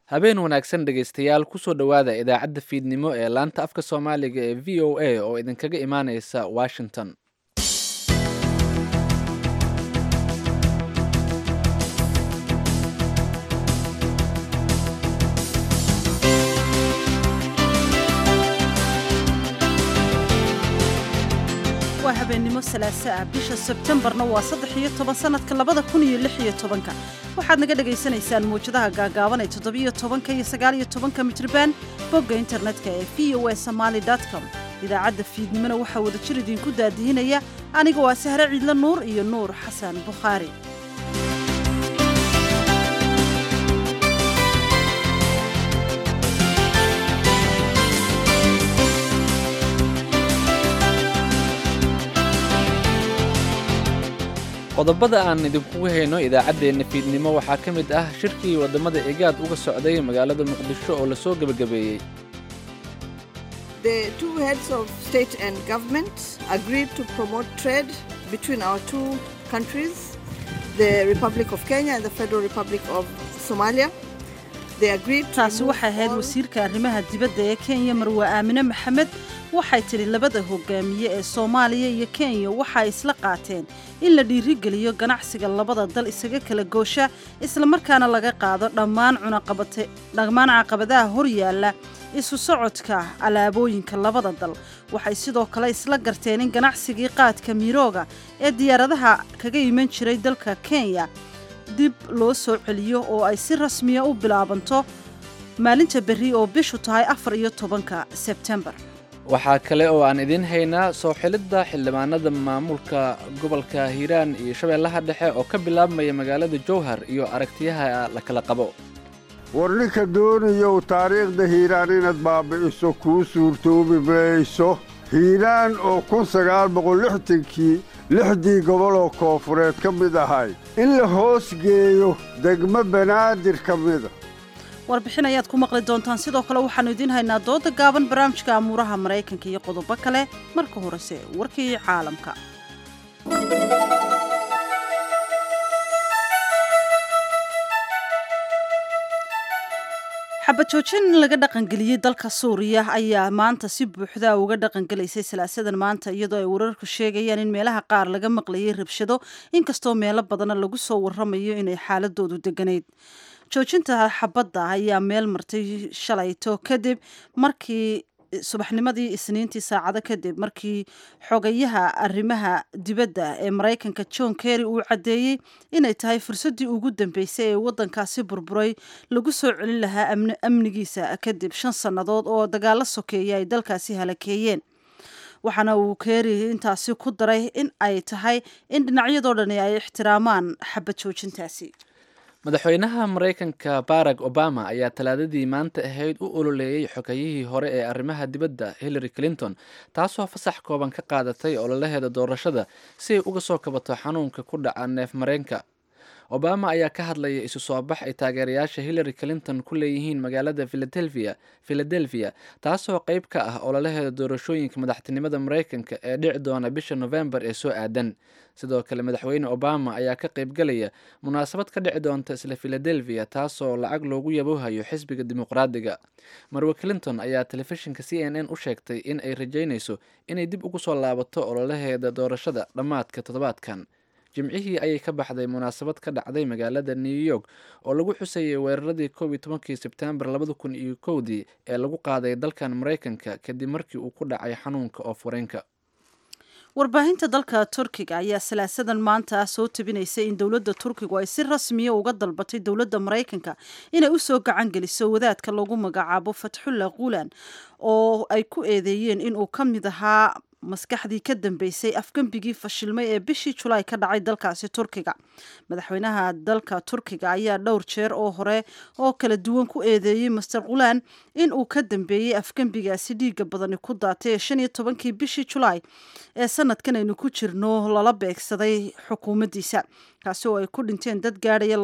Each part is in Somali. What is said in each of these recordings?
Habeen wanaagsan dhegaystayaal kusoo dhowaada idaacadda fiidnimo ee laanta afka Soomaaliga ee VOA oo idinkaga imaaneysa Washington. waa habeenimo salaaso ah bisha Sebtembarna waa 13 sanadka 2016 waxaad naga dhageysanaysaan muujadaha gaagaaban ee 17 iyo 19 mitrban bogga internetka ee voasomali.com idaacadda fiidnimona waxaa wada jir idinku daadihinaya aniga waa Sahre Ciidla Nuur iyo Nuur Xasan Bukhaari. Qodobada aan idinkugu hayno idaacadeena fiidnimo waxaa ka mid ah shirkii wadamada Egaad uga socday magaalada Muqdisho oo la soo gabagabeeyay. The two heads of state and government agreed to promote trade between our two countries, the Republic of Kenya and the Federal Republic of Somalia. taasi waxay ahayd wasiirka arrimaha dibadda ee Kenya Marwa Aamine Maxamed waxay tiri labada hogaamiye ee Soomaaliya iyo Kenya waxay isla qaateen in la dhiirigeliyo ganacsiga labada dal isaga kala goosha isla markaana laga qaado dhammaan caqabadaha hor yaalla isu socodka alaabooyinka labada dal waxay sidoo kale isla garteen in ganacsigii qaadka mirooga ee diyaaradaha kaga iman jiray dalka Kenya dib loo soo celiyo oo ay si rasmi ah u bilaabanto maalinta berri oo bishu tahay 14 Sebtembar. Waxaa kale oo aan idin haynaa soo xilidda xildhibaanada maamulka gobolka Hiiraan iyo Shabeellaha Dhexe oo ka bilaabmaya magaalada Jowhar iyo aragtiyaha la kala qabo. warninka doonayo taariikhda Hiiraan inaad baabi'iso ku suurtoobi mayso. Hiiraan oo 1960kii lixdii gobol oo koonfureed ka mid ahay in la hoos geeyo degmo Banaadir ka mid ah. warbixin ayaad ku maqli doontaan sidoo kale waxaanu idin haynaa dooda gaaban barnaamijka amuuraha Mareykanka iyo qodobo kale marka horese warkii caalamka. xabajoojin laga dhaqangeliyay dalka Suuriya ayaa maanta si buuxda uga dhaqangelaysay salaasadan maanta iyadoo ay wararku sheegayaan in meelaha qaar laga maqlayay rabshado inkastoo meelo badan lagu soo waramayo inay xaaladoodu deganayd. joojinta xabadda ayaa meel martay shalayto kadib markii subaxnimadii Isniintii saacado kadib markii xogayaha arrimaha dibadda ee Mareykanka John Kerry uu cadeeyay inay tahay fursadii ugu dambeysay ee wadankaasi burburay lagu soo celin lahaa amnigiisa kadib 5 sanadood oo dagaalo sokeeyay ay dalkaasi halakeeyeen. waxaana uu Kerry intaasi ku daray in ay tahay in dhinacyadoo dhan ay ixtiraamaan xabad joojintaasi. Madaxweynaha Mareykanka Barack Obama ayaa talaadadii maanta ahayd u ololeeyay xogayihii hore ee arrimaha dibadda Hillary Clinton taasoo fasax kooban ka qaadatay ololaheeda doorashada si ay uga soo kabato xanuunka ku dhaca neef mareenka. Obama ayaa ka hadlayay isu soo bax ay taageerayaasha Hillary Clinton ku leeyihiin magaalada Philadelphia taasoo qayb ka ah ololaheeda doorashooyinka madaxtinimada Mareykanka ee dhici doona bisha November ee soo aadan. sidoo kale madaxweyne Obama ayaa ka qayb galaya munaasabad ka dhici doonta isla Philadelphia taasoo lacag loogu yaboohayo xisbiga dimuqraadiga. Marwa Clinton ayaa telefishinka CNN u sheegtay in ay rajaynayso inay dib ugu soo laabato ololaheeda doorashada dhamaadka toddobaadkan. Jimcihii ayay ka baxday munaasabad ka dhacday magaalada New York oo lagu xusayay weeraradii 11 Sebtembar 2001 ee lagu qaaday dalkan Mareykanka kadib markii uu ku dhacay xanuunka oof-wareenka. warbaahinta dalka Turkiga ayaa salaasadan maanta soo tabinaysay in dawladda Turkigu ay si rasmi ah uga dalbatay dawladda Mareykanka inay u soo gacan geliso wadaadka lagu magacaabo Fathullah Gulen oo ay ku eedeeyeen in uu ka mid ahaa maskaxdii ka dambeysay afgambigii fashilmay ee bishii July ka dhacay dalkaasi Turkiga. madaxweynaha dalka Turkiga ayaa dhowr jeer oo hore oo kala duwan ku eedeeyay Mr. Gulen in uu ka dambeeyay afgambigaasi dhiiga badan ku daatay 15kii bishii July ee sanadkan aynu ku jirno lala beegsaday xukuumaddiisa kaasi oo ay ku dhinteen dad gaadhaya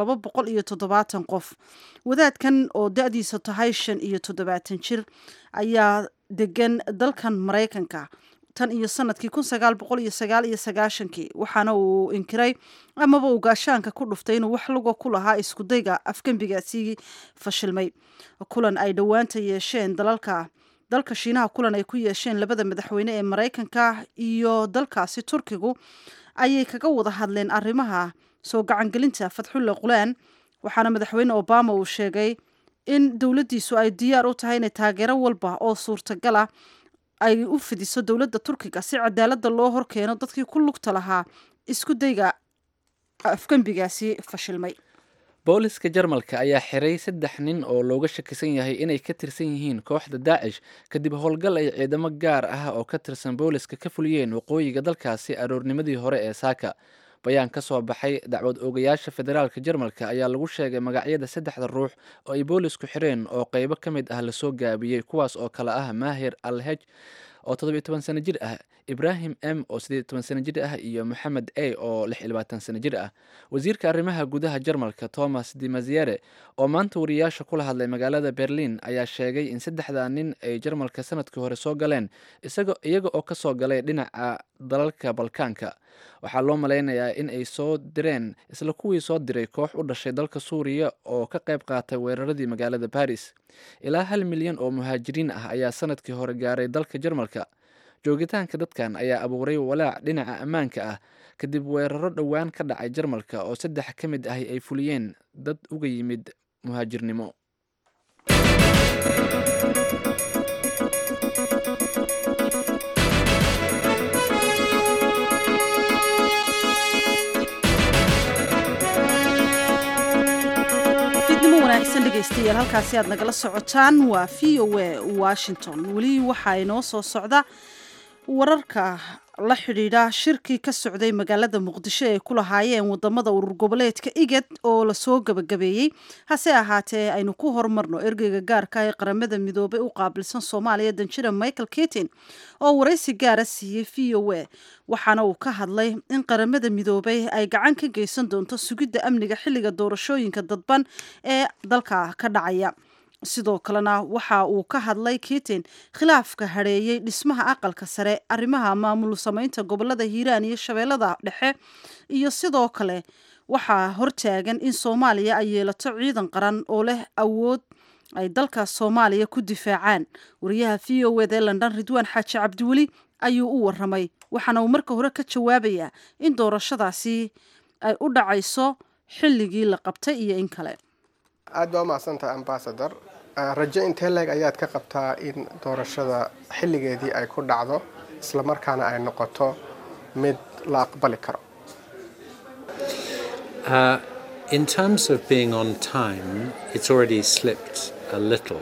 270 qof. wadaadkan oo da'diisu tahay 75 jir ayaa degan dalkan Mareykanka tan iyo sanadkii 1999 waxaana uu inkiray amaba uu gaashaanka ku dhuftay inuu wax luga ku lahaa iskudayga afgembigaasi fashilmay. kulan ay dhowaanta yeesheen dalka Shiinaha kulan ay ku yeesheen labada madaxweyne ee Mareykanka iyo dalkaasi Turkigu ayay kaga wada hadleen arrimaha soo gacangelinta Fathullah Gulen, waxaana madaxweyne Obama uu sheegay in dowladdiisu ay diyaar u tahay inay taageero walba oo suurtagal ah ay u fidiso dowladda Turkiga si cadaaladda loo horkeeno dadkii ku lugta lahaa isku dayga afgembigaasi fashilmay. booliska Jarmalka ayaa xiray 3 nin oo looga shakisan yahay inay ka tirsan yihiin kooxda Daesh kadib howlgal ay ciidamo gaar ah oo ka tirsan booliska ka fuliyeen waqooyiga dalkaasi aroornimadii hore ee Saaka. bayaan ka soo baxay dacwad oogayaasha federaalka Jarmalka ayaa lagu sheegay magacyada 3 ruux oo ay boolisku xireen oo qaybo ka mid ah la soo gaabiyey, kuwaas oo kala ah Mahir Al-Haj oo 17 sano jir ah, Ibrahim M oo 18 sano jir ah iyo Mohamed A oo 26 sano jir ah. Wasiirka arrimaha gudaha Jarmalka Thomas de Maizière oo maanta wariyaasha kula hadlay magaalada Berlin ayaa sheegay in 3 nin ay Jarmalka sanadkii hore soo galeen iyaga oo ka soo galay dhinaca dalalka Balkaanka. waxaa loo maleynayaa in ay soo direen isla kuwii soo diray koox u dhashay dalka Suuriya oo ka qayb qaatay weeraradii magaalada Paris. ilaa 1 milyan oo muhaajiriin ah ayaa sanadkii hore gaaray dalka Jarmalka. joogitaanka dadkan ayaa abuuray walaac dhinaca ammaanka ah kadib weeraro dhowaan ka dhacay Jarmalka oo 3 ka mid ah ay fuliyeen dad uga yimid muhaajirnimo. wanaagsan dhegeystayaal, halkaasi aad nagala socotaan waa VOA Washington. weli waxaa inoo soo socda wararka la xidhiidha shirkii ka socday magaalada Muqdisho ee ku lahaayeen wadamada urur goboleedka IGAD oo la soo gabagabeeyey. hase ahaatee aynu ku hormarno ergeyga gaarka ee qaramada midoobay u qaabilsan Soomaaliya Danjira Michael Keating oo waraysi gaara siiyey VOA, waxaana uu ka hadlay in qaramada midoobay ay gacan ka geysan doonto sugidda amniga xilliga doorashooyinka dadban ee dalka ka dhacaya. sidoo kalena waxa uu ka hadlay Keating khilaafka hareeyay dhismaha aqalka sare, arrimaha maamul samaynta gobolada Hiiraan iyo Shabeellada Dhexe, iyo sidoo kale waxaa hortaagan in Soomaaliya ay yeelato ciidan qaran oo leh awood ay dalka Soomaaliya ku difaacaan. wariyaha VOA ee London Ridwaan Xaaji Cabdiweli ayuu u waramay, waxaana uu marka hore ka jawaabayaa in doorashadaasi ay u dhacayso xilligii la qabtay iyo in kale. aad baa mahadsantahay ambassador. rajo intee leeg ayaad ka qabtaa in doorashada xilligeedii ay ku dhacdo isla markaana ay noqoto mid la aqbali karo? In terms of being on time, it's already slipped a little.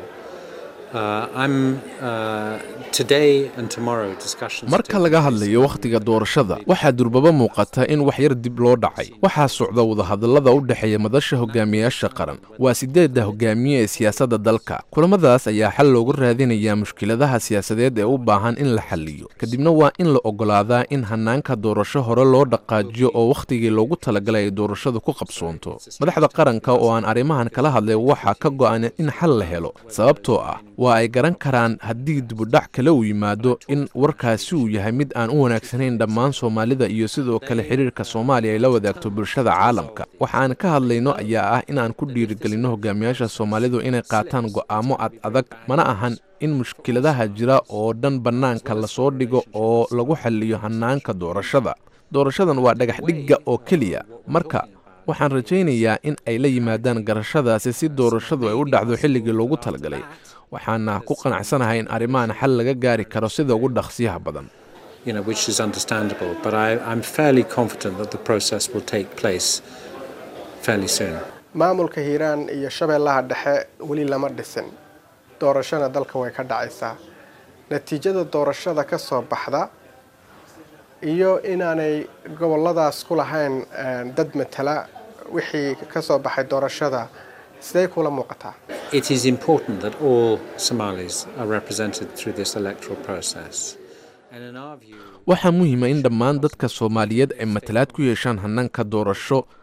marka laga hadlayo wakhtiga doorashada waxaa durbaba muuqata in wax yar dib loo dhacay. waxaa socda wadahadallada u dhexeeya madasha hogaamiyaasha qaran, waa 8 hogaamiye ee siyaasadda dalka. kulamadaas ayaa xal loogu raadinayaa mushkiladaha siyaasadeed ee u baahan in la xalliyo, kadibna waa in la ogolaadaa in hanaanka doorasho hore loo dhaqaajiyo oo wakhtigii loogu talagalay ay doorashadu ku qabsoonto. madaxda qaranka oo aan arrimahan kala hadlay waxaa ka go'an in xal la helo, sababtoo ah waa ay garan karaan haddii dibudhac kale uu yimaado in warkaasi uu yahay mid aan u wanaagsanayn dhammaan Soomaalida iyo sidoo kale xiriirka Soomaaliya ay la wadaagto bulshada caalamka. waxa aan ka hadlayno ayaa ah in aan ku dhiirigelino hogaamiyaasha Soomaalidu inay qaataan go'aamo adag, mana ahan in mushkiladaha jira oo dhan bannaanka la soo dhigo oo lagu xalliyo hanaanka doorashada. doorashadan waa dhagax dhigga oo keliya, marka waxaan rajaynayaa in ay la yimaadaan garashadaasi si doorashadu ay u dhacdo xilligii loogu talagalay. waxaana ku qanacsanahay in arrimahan xal laga gaari karo sida ugu dhaqsiyaha badan. which is understandable, but I'm fairly confident that the process will take place fairly soon. maamulka Hiiraan iyo Shabeellaha Dhexe weli lama dhisin. doorashada dalka way ka dhacaysaa. natiijada doorashada ka soo baxda iyo inaanay goboladaas ku lahayn dad matala wixii ka soo baxay doorashada sidee kula muuqataa? It is important that all Somalis are represented through this electoral process. And in our view, waxaa muhiima in dhammaan dadka Soomaaliyeed ay matalaad ku yeeshaan hanaanka doorasho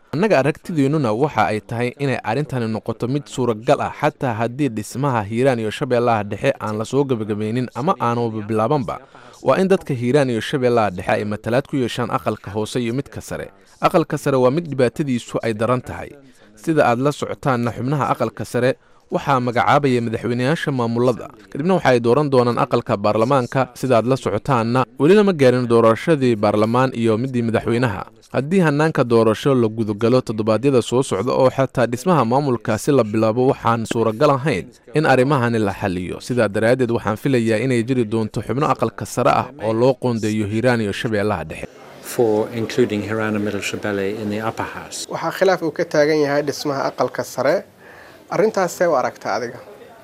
annaga aragtideennuna waxa ay tahay inay arrintani noqoto mid suuragal ah xataa haddii dhismaha hiiraan iyo shabeellaha dhexe aan la soo gebagabaynin ama aanuba bilaabanba waa in dadka hiiraan iyo shabeellaha dhexe ay matalaad ku yeeshaan aqalka hoose iyo midka sare aqalka sare waa mid dhibaatadiisu ay daran tahay sida aad la socotaanna xubnaha aqalka sare waxaa magacaabaya madaxweynayaasha maamulada kadibna waxa ay dooran doonaan aqalka baarlamaanka sidaaad la socotaanna weli lama gaarin doorashadii baarlamaan iyo midii madaxweynaha haddii hanaanka doorasho la gudagalo toddobaadyada soo socda oo xataa dhismaha maamulkaasi la bilaabo waxaan suuragal ahayn in arrimahani la xaliyo sidaa daraaddeed waxaan filayaa inay jiri doonto xubno aqalka sare ah oo loo qoondeeyo hiiraan iyo shabeellaha dhexe waxaa khilaaf uu ka taagan yahay dhismaha aqalka sare arrintaasee u aragta adiga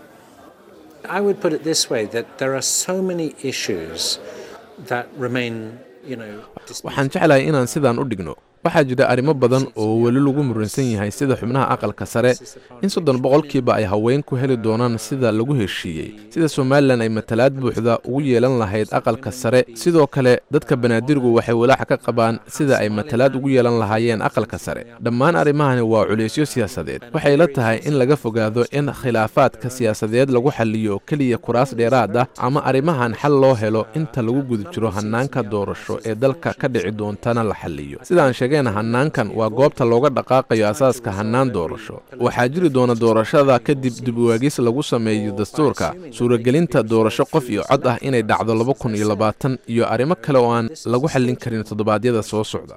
waxaan jeclahay inaan sidaan u dhigno waxaa jira arrimo badan oo weli lagu muransan yahay sida xubnaha aqalka sare in 30% ay haweenku heli doonaan sida lagu heshiiyey sida Soomaaliland ay matalaad buuxda ugu yeelan lahayd aqalka sare sidoo kale dadka banaadirgu waxay walaac ka qabaan sida ay matalaad ugu yeelan lahaayeen aqalka sare dhammaan arrimahani waa culeysyo siyaasadeed waxay la tahay in laga fogaado in khilaafaadka siyaasadeed lagu xalliyo kaliya kuraas dheeraad ah ama arrimahan xal loo helo inta lagu guda jiro hanaanka doorasho ee dalka ka dhici doontana la xalliyo sidaan hanaankan waa goobta looga dhaqaaqayo asaaska hanaan doorasho waxaa jiri doona doorashada kadib dib u eegis lagu sameeyo dastuurka suuragelinta doorasho qof iyo cod ah inay dhacdo 2020 iyo arrimo kale oo aan lagu xallin karin toddobaadyada soo socda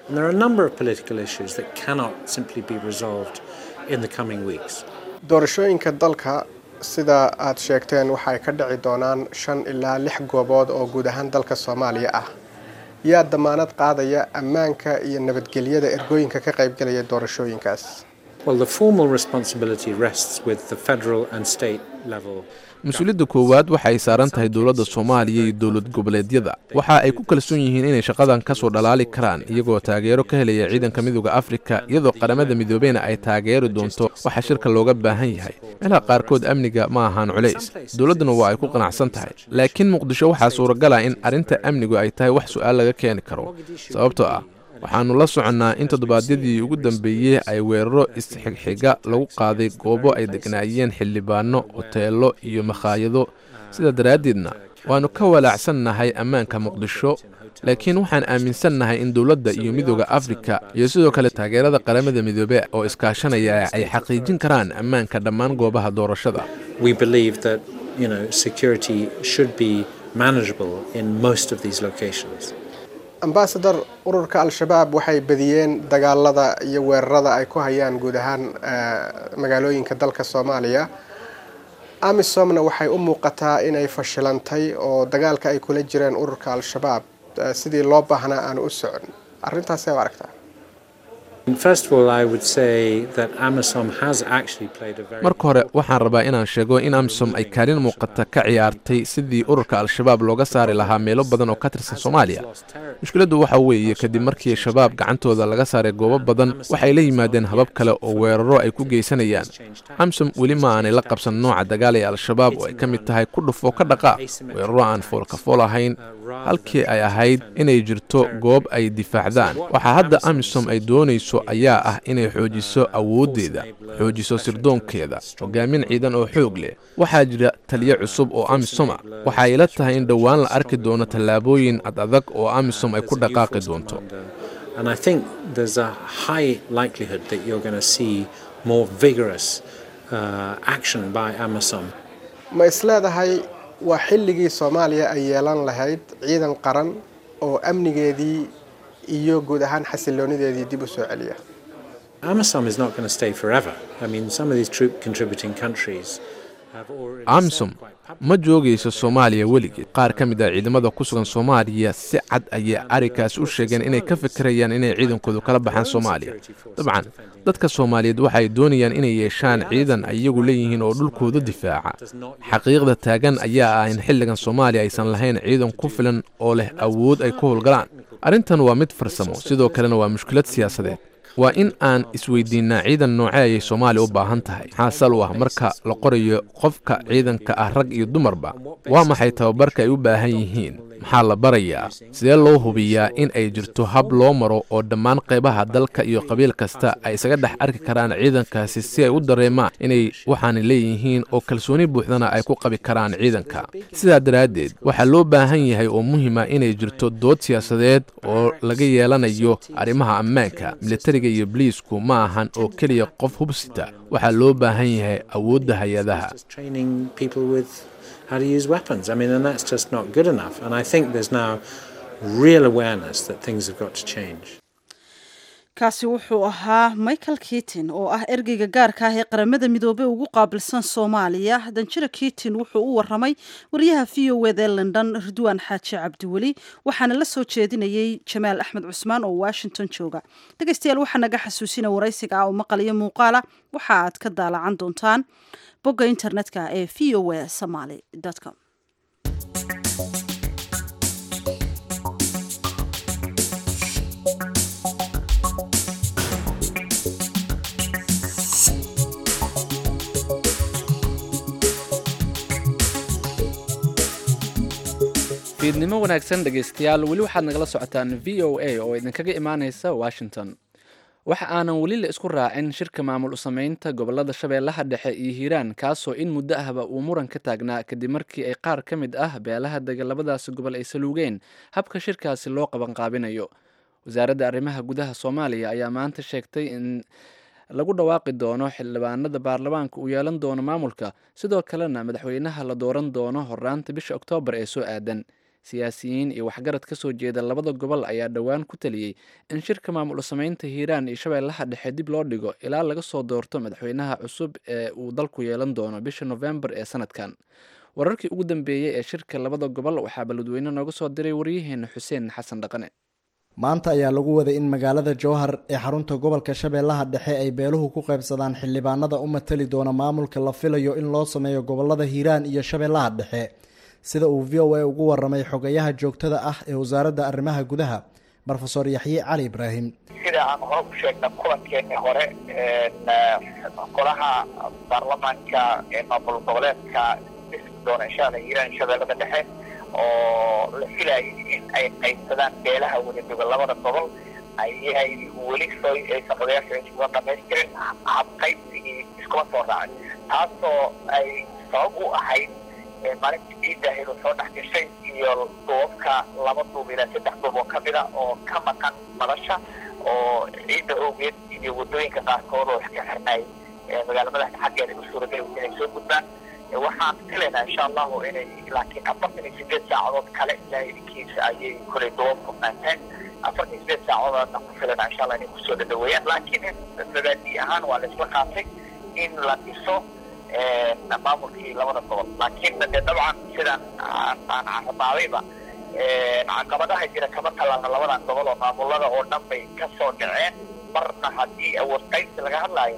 doorashooyinka dalka sida aad sheegteen waxay ka dhici doonaan 5 ilaa 6 goobood oo guud ahaan dalka Soomaaliya ah yaa damaanad qaadaya ammaanka iyo nabadgelyada ergooyinka ka qaybgalaya doorashooyinkaas mas-uuliyadda koowaad waxay saaran tahay dowladda Soomaaliya iyo dowlad goboleedyada waxa ay ku kalsoon yihiin inay shaqadan ka soo dhalaali karaan iyagoo taageero ka helaya ciidanka midowga Afrika iyadoo qaramada midoobeyna ay taageeri doonto waxa shirka looga baahan yahay meelaha qaarkood amniga ma ahaan culays dowladuna waa ay ku qanacsan tahay laakiin Muqdisho waxaa suuragal ah in arrinta amnigu ay tahay wax su'aal laga keeni karo sababtoo ah waxaanu la soconnaa in toddobaadyadii ugu dambeeyey ay weeraro isxigxiga lagu qaaday goobo ay degnaayeen xildhibaano hoteelo iyo makhaayado sida daraaddeedna waanu ka walaacsannahay ammaanka Muqdisho laakiin waxaan aaminsannahay in dowladda iyo midowga Afrika iyo sidoo kale taageerada qaramada midoobay oo iskaashanaya ay xaqiijin karaan ammaanka dhammaan goobaha doorashada we believe that security should be manageable in most of these locations ambassador ururka al-shabaab waxay badiyeen dagaalada iyo weerarada ay ku hayaan guud ahaan magaalooyinka dalka Soomaaliya amisomna waxay u muuqataa inay fashilantay oo dagaalka ay kula jireen ururka al-shabaab sidii loo baahnaa aan u socon arrintaas ay aragtaa First of all, I would say that AMISOM has actually played a very marka hore waxaan rabaa inaan sheego in AMISOM ay kaalin muuqata ka ciyaartay sidii ururka al-shabaab looga saari lahaa meelo badan oo ka tirsan Soomaaliya mushkiladdu waxa weeye kadib markii shabaab gacantooda laga saaray goobo badan waxay la yimaadeen habab kale oo weeraro ay ku geysanayaan AMISOM weli ma aanay la qabsan nooca dagaal ee al-shabaab oo ay ka mid tahay ku dhufo ka dhaqaaq weeraro aan fool ahayn halkii ay ahayd inay jirto goob ay difaacdaan waxa hadda AMISOM ay doonayso ayaa ah inay xoojiso awoodeeda xoojiso sirdoonkeeda hogaamin ciidan oo xoog leh waxaa jira taliye cusub oo AMISOM ah waxa ay la tahay in dhawaan la arki doono tallaabooyin adag oo AMISOM ay ku dhaqaaqi doonto and I think there's a high likelihood that you're going to see more vigorous action by AMISOM ma isleedahay waa xilligii Soomaaliya ay yeelan lahayd ciidan qaran oo amnigeedii iyo guud ahaan xasiloonideedii dib u soo celiya AMISOM is not going to stay forever. I mean, some of these troop contributing countries have already AMISOM ma joogayso Soomaaliya weligeed qaar ka mid ah ciidamada ku sugan Soomaaliya si cad ayay arikaas u sheegeen inay ka fikirayaan inay ciidankoodu kala baxaan Soomaaliya dabcan dadka Soomaaliyeed waxay doonayaan inay yeeshaan ciidan iyagu leeyihiin oo dhulkooda difaaca xaqiiqda taagan ayaa ah in xilligan Soomaaliya aysan lahayn ciidan ku filan oo leh awood ay ku howlgalaan arrintan waa mid farsamo sidoo kalena waa mushkilad siyaasadeed waa in aan isweydiinaa ciidan noocee ayay Soomaaliya u baahan tahay maxaa sal u ah marka la qorayo qofka ciidanka ah rag iyo dumarba waa maxay tababarka ay u baahan yihiin maxaa la barayaa sidee loo hubiyaa in ay jirto hab loo maro oo dhammaan qaybaha dalka iyo qabiil kasta ay isaga dhex arki karaan ciidankaasi si ay u dareemaan inay waxaanay leeyihiin oo kalsooni buuxdana ay ku qabi karaan ciidanka sidaa daraaddeed waxaa loo baahan yahay oo muhiima inay jirto dood siyaasadeed oo laga yeelanayo arrimaha ammaanka militariga iyo biliisku ma ahan oo keliya qof hubsita waxaa loo baahan yahay awoodda hay-adaha how to use weapons. I mean, and that's just not good enough. And I think there's now real awareness that things have got to change. kaasi wuxuu ahaa Michael Keaton oo ah ergeyga gaarka ah ee qaramada midoobay ugu qaabilsan Soomaaliya. Danjira Keaton wuxuu u waramay wariyaha VOA London Ridwaan Xaaji Cabdiweli waxaana la soo jeedinayay Jamaal Axmed Cusmaan oo Washington jooga. Dhageystayaal waxaa naga xasuusinaa waraysiga oo maqaliyo muuqaala waxa aad ka daalacan doontaan bogga internetka ee voasomali.com. fiidnimo wanaagsan dhegaystayaal weli waxaad nagala socotaan VOA oo idinkaga imaanaysa Washington. waxa aanan weli la isku raacin shirka maamul u sameynta gobolada Shabeellaha Dhexe iyo Hiiraan kaasoo in muddo ahba uu muran ka taagnaa kadib markii ay qaar ka mid ah beelaha dagaalabadaas gobol ay saluugeen habka shirkaasi loo qaban qaabinayo. wasaaradda arrimaha gudaha Soomaaliya ayaa maanta sheegtay in lagu dhawaaqi doono xildhibaanada baarlamaanka uu yeelan doono maamulka sidoo kalena madaxweynaha la dooran doono horraanta bisha Oktoobar ee soo aadan. siyaasiyiin iyo waxgarad ka soo jeeda labada gobol ayaa dhowaan ku taliyey in shirka maamul u sameynta Hiiraan iyo Shabeellaha Dhexe dib loo dhigo ilaa laga soo doorto madaxweynaha cusub ee uu dalku yeelan doono bisha November ee sanadkan. wararkii ugu dambeeyay ee shirka labada gobol waxaa baladweyne nooga soo diray wariyaheena Xuseen Xasan Dhaqane. maanta ayaa lagu waday in magaalada Jowhar ee xarunta gobolka Shabeellaha Dhexe ay beeluhu ku qaybsadaan xildhibaanada u matali doona maamulka la filayo in loo sameeyo gobolada Hiiraan iyo Shabeellaha Dhexe. sida uu VOA ugu waramay xogayaha joogtada ah ee wasaaradda arrimaha gudaha Professor Yaxye Cali Ibrahim. sida aan hore u sheegnay kulankeennii hore golaha baarlamaanka ee maamul goboleedka doona insha Allah Hiiraan Shabeellada Dhexe oo la filayay in ay qaybsadaan beelaha wadajooga labada gobol ayay weli soo aysan odayaasha isku dhamaystirin habqaybsigii iskuma soo raacay taasoo ay sabab u ahayd maalintii ciidda ayuu soo dhex gashay iyo duubabka laba duub ilaa saddex duub oo kamid ah oo ka maqan madasha oo ciidda awgeed iyo wadooyinka qaarkood oo iska xirnay magaalada madaxda xaggeeda u suuragelay inay soo gudbaan. waxaan filaynaa insha allahu inay laakiin 48 saacadood kale ilaa idinkiisa ayay kulay duubabku maanteen 48 saacadoodna ku filanaa insha allah inay kusoo dhaweeyaan laakiin mabaadi ahaan waa la isla qaatay in la dhiso maamulkii labada gobol laakiin dabcan sidaan aan carabaabayba caqabadaha jira kama talaalna labadan gobol oo maamulada oo dhan bay ka soo dhaceen marna haddii awood qaybsi laga hadlaayo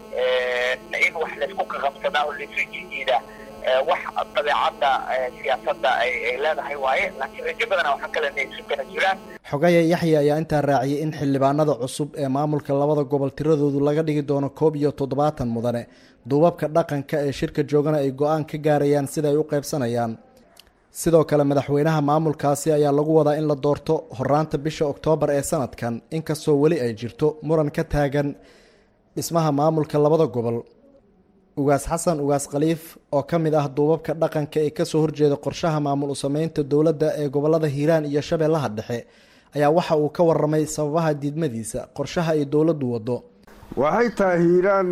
in wax laysku qabsadaa oo laysu jijiida wax dabeecadda siyaasadda ay leedahay waaye laakiin rajo badana waxaa kale inay isu kala jiraan. xogaya Yaxye ayaa intaa raaciyay in xildhibaanada cusub ee maamulka labada gobol tiradoodu laga dhigi doono 71 mudane duubabka dhaqanka ee shirka joogana ay go'aan ka gaarayaan sida ay u qaybsanayaan. sidoo kale madaxweynaha maamulkaasi ayaa lagu wadaa in la doorto horraanta bisha Oktoobar ee sanadkan inkastoo weli ay jirto muran ka taagan dhismaha maamulka labada gobol. ugaas xasan ugaas khaliif oo ka mid ah duubabka dhaqanka ee ka soo horjeeda qorshaha maamul u sameynta dowladda ee gobolada Hiiraan iyo Shabeellaha Dhexe ayaa waxa uu ka waramay sababaha diidmadiisa qorshaha ay dowladdu wado. waxay tahay Hiiraan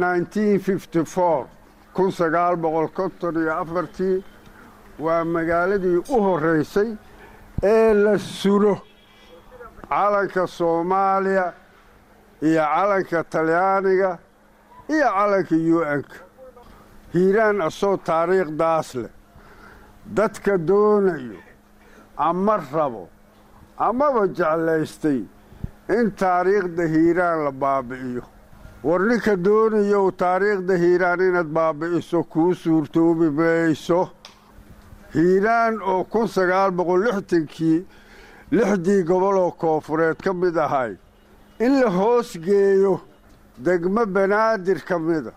1954 waa magaaladii u horeysay ee la sulo calanka Soomaaliya iyo calanka Talyaaniga iyo calanka UN-ka. Hiiraan asoo taariikhdaas leh dadka doonayo ama rabo amaba jeclaystay in taariikhda Hiiraan la baabi'iyo war ninka doonayo taariikhda Hiiraan inaad baabi'iso kuu suurtoobi mayso. Hiiraan oo 1960kii 6 gobol oo koonfureed ka mid ahay in la hoos geeyo degmo Banaadir ka mida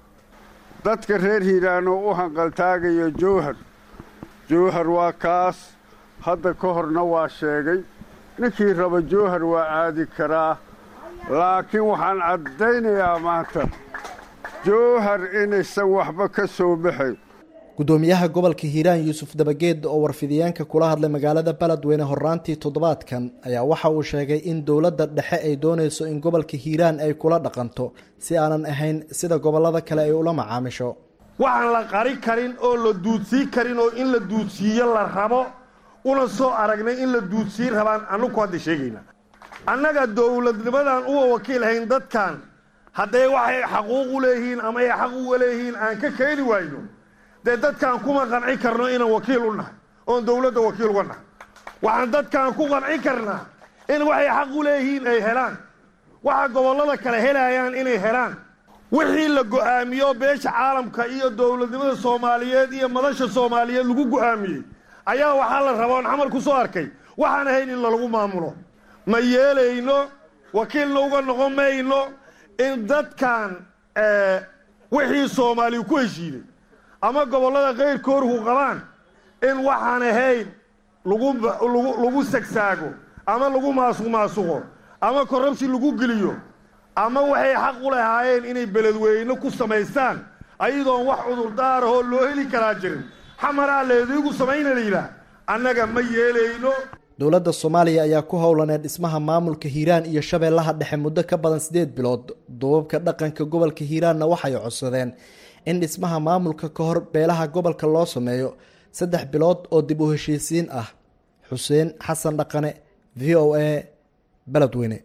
dadka reer Hiiraan oo u hanqaltaagaya Jowhar waa kaas hadda ka horna waa sheegay ninkii raba jowhar waa aadi karaa laakiin waxaan caddaynayaa maanta jowhar inaysan waxba ka soo baxayn gudoomiyaha gobolka hiiraan yuusuf dabageed oo warfidiyeenka kula hadlay magaalada beledweyne horraantii toddobaadkan ayaa waxa uu sheegay in dowladda dhexe ay doonayso in gobolka hiiraan ay kula dhaqanto si aanan ahayn sida gobollada kale ay ula macaamisho waxaan la qari karin oo la duudsii karin oo in la duudsiiyo la rabo una soo aragnay in la duudsii rabaan annagu hadda sheegayna annaga dowladnimadan uga wakiilhayn dadkan hadday waxay xaquuq u leeyihiin ama ay xaq uga leeyihiin aan ka keeni wayno dee dadkaan kuma qanci karno inaan wakiil u nahay oon dowladda wakiil uga nahay waxaan dadkaan ku qanci karnaa in waxay xaq u leeyihiin ay helaan waxa gobollada kale helayaan inay helaan wixii la go'aamiyo beesha caalamka iyo dowladnimada soomaaliyeed iyo madasha soomaaliyeed lagu go'aamiyey ayaa waxaa la rabaa oon xamal ku soo arkay waxaan ahayn in lalagu maamulo ma yeelayno wakiilna uga noqon mayno in dadkan wixii soomaaliya ku heshiiday ama gobollada qayrkoorku qabaan in waxaan ahayn lagu sagsaago ama lagu maasuqo ama korrabsi lagu geliyo ama waxay xaq u lahaayeen inay beledweyne ku samaystaan ayadoon wax cudurdaarahoo loo heli karaa jirin xamaraa leediigu samayna layidhaah annaga ma yeelayno dowladda soomaaliya ayaa ku howlaneed dhismaha maamulka hiiraan iyo shabeellaha dhexe muddo ka badan 8 bilood duubabka dhaqanka gobolka hiiraanna waxay codsadeen in dhismaha maamulka ka hor beelaha gobolka loo sameeyo 3 bilood oo dib u heshiisiin ah xuseen xasan dhaqane VOA beledweyne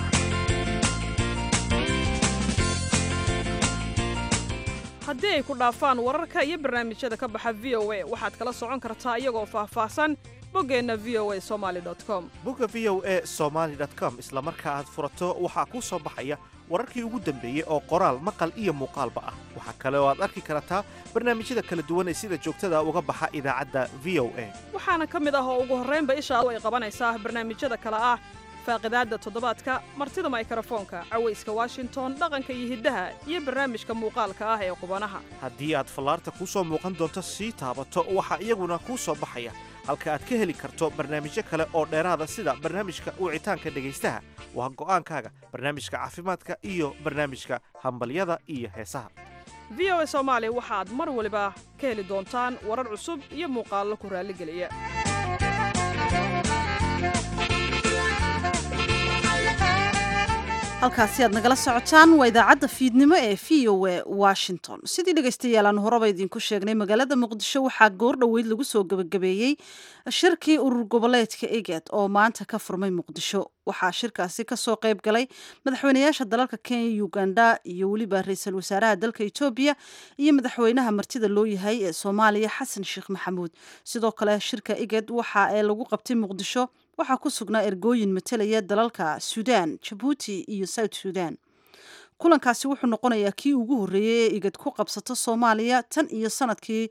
haddii ay ku dhaafaan wararka iyo barnaamijyada ka baxa VOA waxaad kala socon kartaa iyagoo faahfaahsan boggeenna voasomali.com bogga voasomali.com isla marka aad furato waxaa kuu soo baxaya wararkii ugu dambeeyey oo qoraal maqal iyo muuqaalba ah waxaa kale oo aad arki kartaa barnaamijyada kala duwan ee sida joogtada uga baxa idaacadda VOA waxaana ka mid ah oo ugu horraynba ishaadu ay qabanaysaa barnaamijyada kale ah faaqidaadda toddobaadka martida mikrofoonka cawayska washington dhaqanka iyo hiddaha iyo barnaamijka muuqaalka ah ee qubanaha haddii aad fallaarta kuu soo muuqan doonto sii taabato waxaa iyaguna kuu soo baxaya halka aad ka heli karto barnaamijyo kale oo dheeraada sida barnaamijka wicitaanka dhegaystaha waa go'aankaaga barnaamijka caafimaadka iyo barnaamijka hambalyada iyo heesaha VOA Soomaali waxaad mar waliba ka heli doontaan warar cusub iyo muuqaallo ku raaligeliya halkaasi aad nagala socotaan waa idaacadda fiidnimo ee VOA Washington sidii dhegaystayaal aan horeba idinku sheegnay magaalada muqdisho waxaa goor dhoweyd lagu soo gabagabeeyey shirkii urur goboleedka IGAD oo maanta ka furmay muqdisho waxaa shirkaasi kasoo qayb galay madaxweynayaasha dalalka Kenya, Uganda iyo weliba ra'iisul wasaaraha dalka Ethiopia iyo madaxweynaha martida loo yahay ee Soomaaliya Xasan Sheekh Maxamuud sidoo kale shirka IGAD waxa ay lagu qabtay muqdisho waxaa ku sugnaa ergooyin matalaya dalalka Suudaan, Djibouti iyo South Sudan. Kulankaasi wuxuu noqonayaa kii ugu horreeyay ee IGAD ku qabsato Soomaaliya tan iyo sanadkii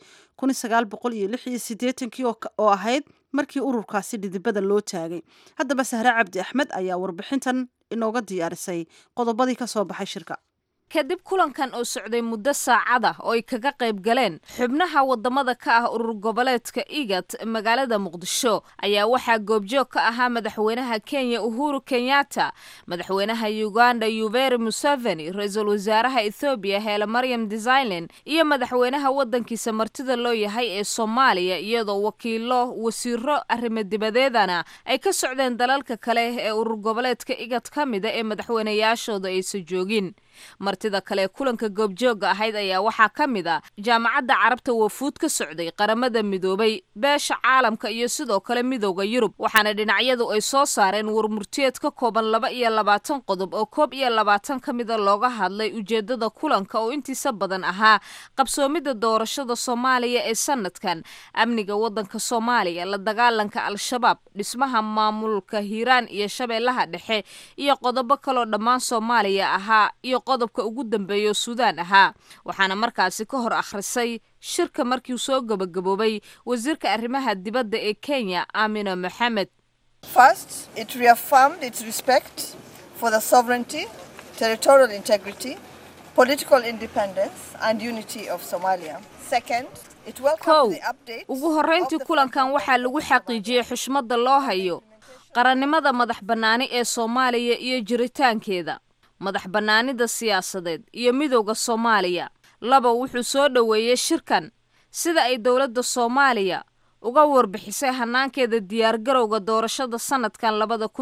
1986 oo ahayd markii ururkaasi dhidibada loo taagay. Haddaba Sahre Cabdi Axmed ayaa warbixintan inooga diyaarisay qodobadii ka soo baxay shirka. kadib kulankan oo socday muddo saacada oo ay kaga qayb galeen xubnaha wadamada ka ah urur goboleedka IGAD magaalada Muqdisho ayaa waxaa goobjoog ka ahaa madaxweynaha Kenya Uhuru Kenyatta, madaxweynaha Uganda Yoweri Museveni, ra'iisul wasaaraha Ethiopia Haile Mariam Desalegn iyo madaxweynaha wadankiisa martida loo yahay ee Soomaaliya iyadoo wakiilo wasiiro arrimo dibadeedana ay ka socdeen dalalka kale ee urur goboleedka IGAD kamida ee madaxweynayaashooda ay soo joogin. martida kale kulanka goobjooga ahayd ayaa waxaa ka mid ah jaamacadda carabta wafuud ka socday qaramada midoobay beesha caalamka iyo sidoo kale midowga Yurub waxaana dhinacyadu ay soo saareen warmurtiyeed ka kooban 22 qodob oo 21 ka mid looga hadlay ujeedada kulanka oo intiisa badan ahaa qabsoomida doorashada Soomaaliya ee sanadkan amniga wadanka Soomaaliya la dagaalanka al-shabaab dhismaha maamulka Hiiraan iyo Shabeellaha Dhexe iyo qodobo kale dhammaan Soomaaliya ahaa iyo qodobka ugu dambeeyo Suudaan ahaa waxaana markaasi ka hor akhrisay shirka markii uu soo gabagaboobay wasiirka arrimaha dibadda ee Kenya Amina Mohamed. First, it reaffirmed its respect for the sovereignty, territorial integrity, political independence and unity of Somalia. Second, kow ugu horrayntii kulankan waxaa lagu xaqiijiyey xushmadda loo hayo qarannimada madax bannaani ee Soomaaliya iyo jiritaankeeda, madax bannaanida siyaasadeed iyo midowga Soomaaliya. laba wuxuu soo dhoweeyey shirkan sida ay dowladda Soomaaliya uga warbixisay hanaankeeda diyaargarowga doorashada sanadkan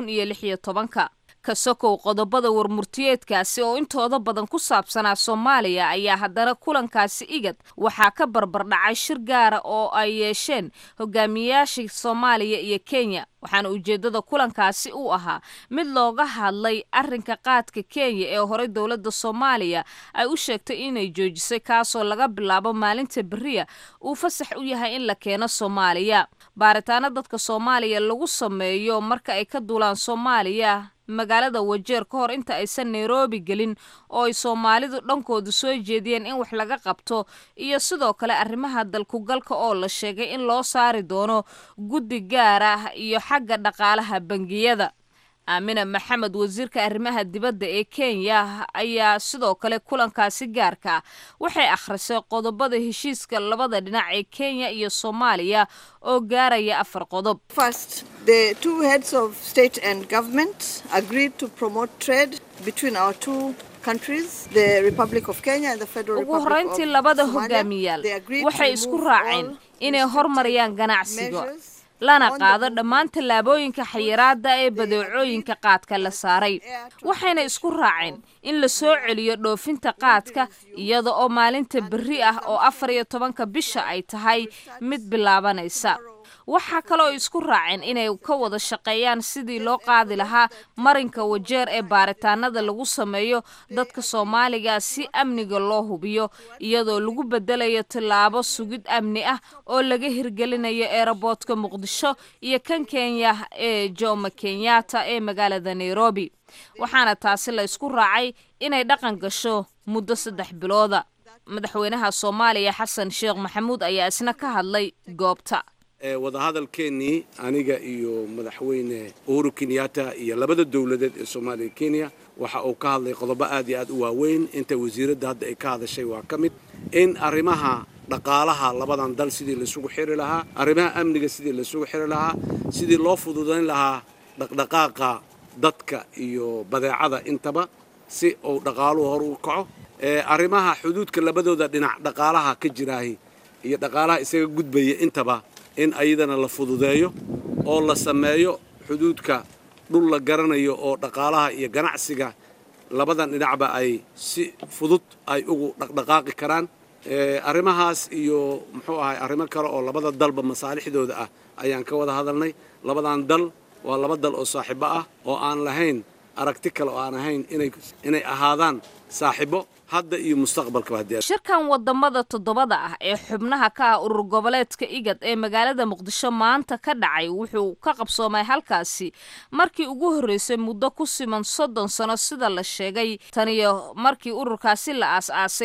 2016. ka sokow qodobada warmurtiyeedkaasi oo intooda badan ku saabsanaa Soomaaliya ayaa haddana kulankaasi IGAD waxaa ka barbardhacay shir gaara oo ay yeesheen hogaamiyayaasha Soomaaliya iyo Kenya, waxaana ujeedada kulankaasi uu ahaa mid looga hadlay arrinka qaadka Kenya ee hore dowladda Soomaaliya ay u sheegtay inay joojisay, kaasoo laga bilaabo maalinta beriya uu fasax u yahay in la keeno Soomaaliya. baaritaano dadka Soomaaliya lagu sameeyo marka ay ka duulaan Soomaaliya magaalada Wajeer ka hor inta aysan Nairobi gelin oo ay Soomaalidu dhankoodu soo jeediyeen in wax laga qabto, iyo sidoo kale arrimaha dalku galka oo la sheegay in loo saari doono guddi gaar ah iyo xagga dhaqaalaha bangiyada. Aamina Maxamed, wasiirka arrimaha dibadda ee Kenya, ayaa sidoo kale kulankaasi gaarka waxay akhrisay qodobada heshiiska labada dhinac ee Kenya iyo Soomaaliya oo gaaraya 4 qodob. First, the two heads of state and government agreed to promote trade between our two countries, the Republic of Kenya and the Federal Republic of Somalia. Ugu horreyntii labada hogaamiyaal waxay isku raaceen inay horumariyaan ganacsiga lana qaado dhammaan tallaabooyinka xayiraadda ee badeecooyinka qaadka la saaray, waxayna isku raaceen in la soo celiyo dhoofinta qaadka iyada oo maalinta berri ah oo 14 bisha ay tahay mid bilaabanaysa. waxaa kaloo isku raaceen inay ka wada shaqeeyaan sidii loo qaadi lahaa marinka Wajeer ee baaritaanada lagu sameeyo dadka Soomaaliga si amniga loo hubiyo, iyadoo lagu bedelayo tilaabo sugid amni ah oo laga hirgelinayo airportka Muqdisho iyo kan Kenya ee Jomo Kenyatta ee magaalada Nairobi. waxaana taasi la isku raacay inay dhaqan gasho muddo 3 bilooda. madaxweynaha Soomaaliya Xasan Sheekh Maxamuud ayaa isna ka hadlay goobta. wadahadalkeennii aniga iyo madaxweyne Uhuru Kenyatta iyo labada dawladeed ee Soomaaliya iyo Kenya waxa uu ka hadlay qodobo aad iyo aad u waaweyn. inta wasiiradda hadda ay ka hadashay waa ka mid in arrimaha dhaqaalaha labadan dal sidii la isugu xiri lahaa, arrimaha amniga sidii la isugu xiri lahaa, sidii loo fududeyn lahaa dhaqdhaqaaqa dadka iyo badeecada intaba si uu dhaqaaluhu hor u kaco. arrimaha xuduudka labadooda dhinac dhaqaalaha ka jiraahi iyo dhaqaalaha isaga gudbaya intaba in ayadana la fududeeyo oo la sameeyo xuduudka dhul la garanayo oo dhaqaalaha iyo ganacsiga labadan dhinacba ay si fudud ay ugu dhaqdhaqaaqi karaan. arrimahaas iyo muxuu ahay arrimo kale oo labada dalba masaalixdooda ah ayaan ka wada hadalnay. labadan dal waa laba dal oo saaxiibo ah oo aan lahayn aragti kale oo aan ahayn inay ahaadaan saaxiibo hadda iyo mustaqbalka. shirkan wadamada 7 ah ee xubnaha ka ah urur goboleedka IGAD ee magaalada Muqdisho maanta ka dhacay wuxuu ka qabsoomay halkaasi markii ugu horeysay muddo ku siman 30 sano sida la sheegay, tan iyo markii ururkaasi la aasaasay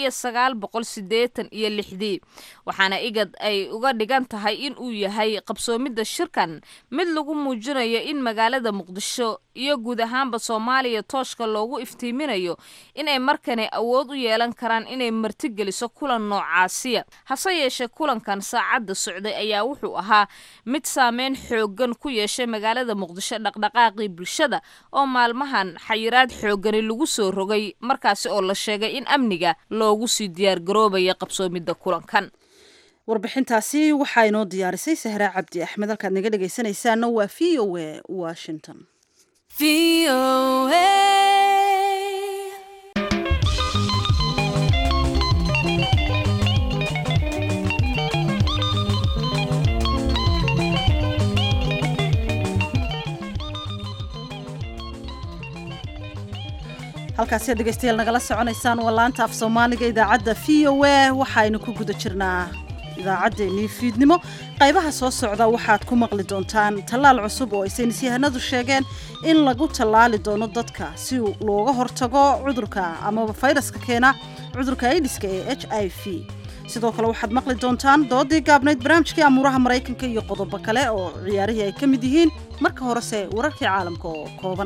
1986. waxaana IGAD ay uga dhigan tahay in uu yahay qabsoomida shirkan mid lagu muujinayo in magaalada Muqdisho iyo guud ahaanba Soomaaliya tooshka loogu iftiiminayo in ay markane awood u yeelan karaan inay martigeliso kulan noocaasiya. hase yeeshee kulankan saacadda socday ayaa wuxuu ahaa mid saameyn xoogan ku yeeshay magaalada Muqdisho dhaqdhaqaaqii bulshada oo maalmahan xayiraad xoogani lagu soo rogay, markaasi oo la sheegay in amniga loogu sii diyaar garoobaya qabsoomida kulankan. warbixintaasi waxaa inoo diyaarisay Sahra Cabdi Axmed. halkaad naga dhagaysanaysaana waa VOA Washington. halkaasi dhegeystayaal nagala soconaysaan waa laanta af Soomaaliga idaacadda VOA. waxaynu ku guda jirnaa idaacaddeenii fiidnimo. qaybaha soo socda waxaad ku maqli doontaan tallaal cusub oo ay saynisyahanadu sheegeen in lagu tallaali doono dadka si looga hortago cudurka amaba fayraska keena cudurka AIDS-ka ee HIV. sidoo kale waxaad maqli doontaan doodii gaabnayd, barnaamijkii amuuraha Maraykanka iyo qodobo kale oo ciyaarihii ay ka mid yihiin. marka horese wararkii caalamka oo kooban.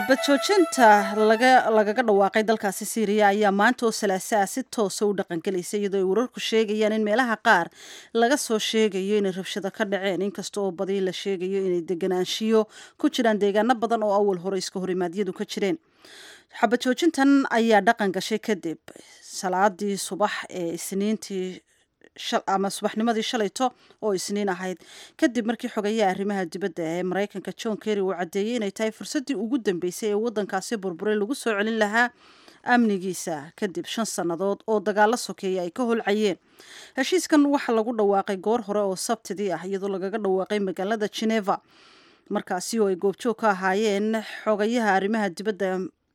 xabad joojinta lagaga dhawaaqay dalkaasi Syria ayaa maanta oo Salaasaa si toos ah u dhaqangelisay iyadoo ay wararku sheegayaan in meelaha qaar laga soo sheegayo in rabshado ka dhaceen inkastoo badi la sheegayo inay deganaanshiyo ku jiraan deegaano badan oo awal hore iska horimaadyadu ka jireen. xabad joojintan ayaa dhaqan gashay kadib salaadii subax ee Isniintii ama subaxnimadii shalayto oo Isniin ahayd kadib markii xogayaha arrimaha dibadda ee Mareykanka John Kerry uu cadeeyay inay tahay fursadii ugu dambeysay ee wadankaasi burburay lagu soo celin lahaa amnigiisa kadib 5 sanadood oo dagaalo sokeeya ay ka holcayeen. heshiiskan waxa lagu dhawaaqay goor hore oo Sabtidii ah iyadoo lagaga dhawaaqay magaalada Geneva markaasi oo ay goobjoog ka ahaayeen xogayaha arrimaha dibadda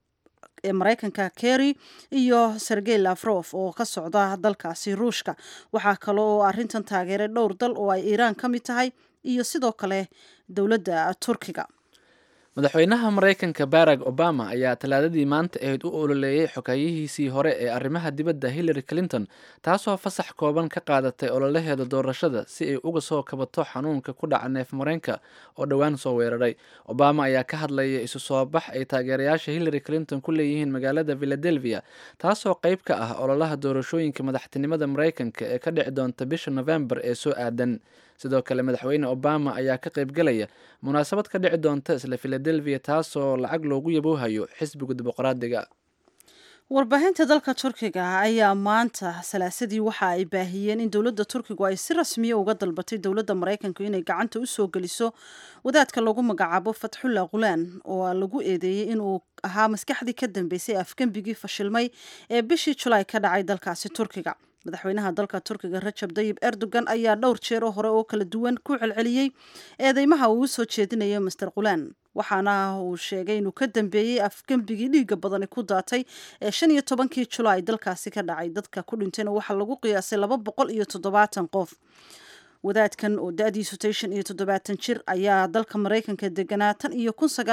ee Mareykanka Kerry iyo Sergey Lavrov oo ka socda dalkaasi Ruushka. waxaa kale oo arrintan taageeray dhowr dal oo ay Iiraan ka mid tahay iyo sidoo kale dowladda Turkiga. madaxweynaha Mareykanka Barack Obama ayaa talaadadii maanta ahayd u ololeeyay xogayihiisii hore ee arrimaha dibadda Hillary Clinton taasoo fasax kooban ka qaadatay ololaheeda doorashada si ay uga soo kabato xanuunka ku dhaca neef mareenka oo dhowaan soo weeraray. Obama ayaa ka hadlayay isu soo bax ay taageerayaasha Hillary Clinton ku leeyihiin magaalada Philadelphia taasoo qayb ka ah ololaha doorashooyinka madaxtinimada Mareykanka ee ka dhici doonta bisha November ee soo aadan. sidoo kale madaxweyne Obama ayaa ka qayb galaya munaasabad ka dhici doonta isla Philadelphia taasoo lacag loogu yaboohayo xisbiga dimuqraadiga. warbaahinta dalka Turkiga ayaa maanta Salaasadii waxa ay baahiyeen in dowladda Turkigu ay si rasmi ah uga dalbatay dowladda Mareykanka inay gacanta u soo geliso wadaadka lagu magacaabo Fathullah Gulen oo lagu eedeeyay inuu ahaa maskaxdii ka dambeysay afgambigii fashilmay ee bishii July ka dhacay dalkaasi Turkiga. madaxweynaha dalka Turkiga Recep Tayyip Erdogan ayaa dhowr jeer oo hore oo kala duwan ku celceliyay eedeymaha uu soo jeedinayo Mr. Gulen waxaana uu sheegay inuu ka dambeeyay afgambigii dhiiga badan ku daatay ee 15kii July dalkaasi ka dhacay. dadka ku dhintayna waxa lagu qiyaasay 270 qof. wadaadkan oo da'diisu 17 jir ayaa dalka Mareykanka deganaa tan iyo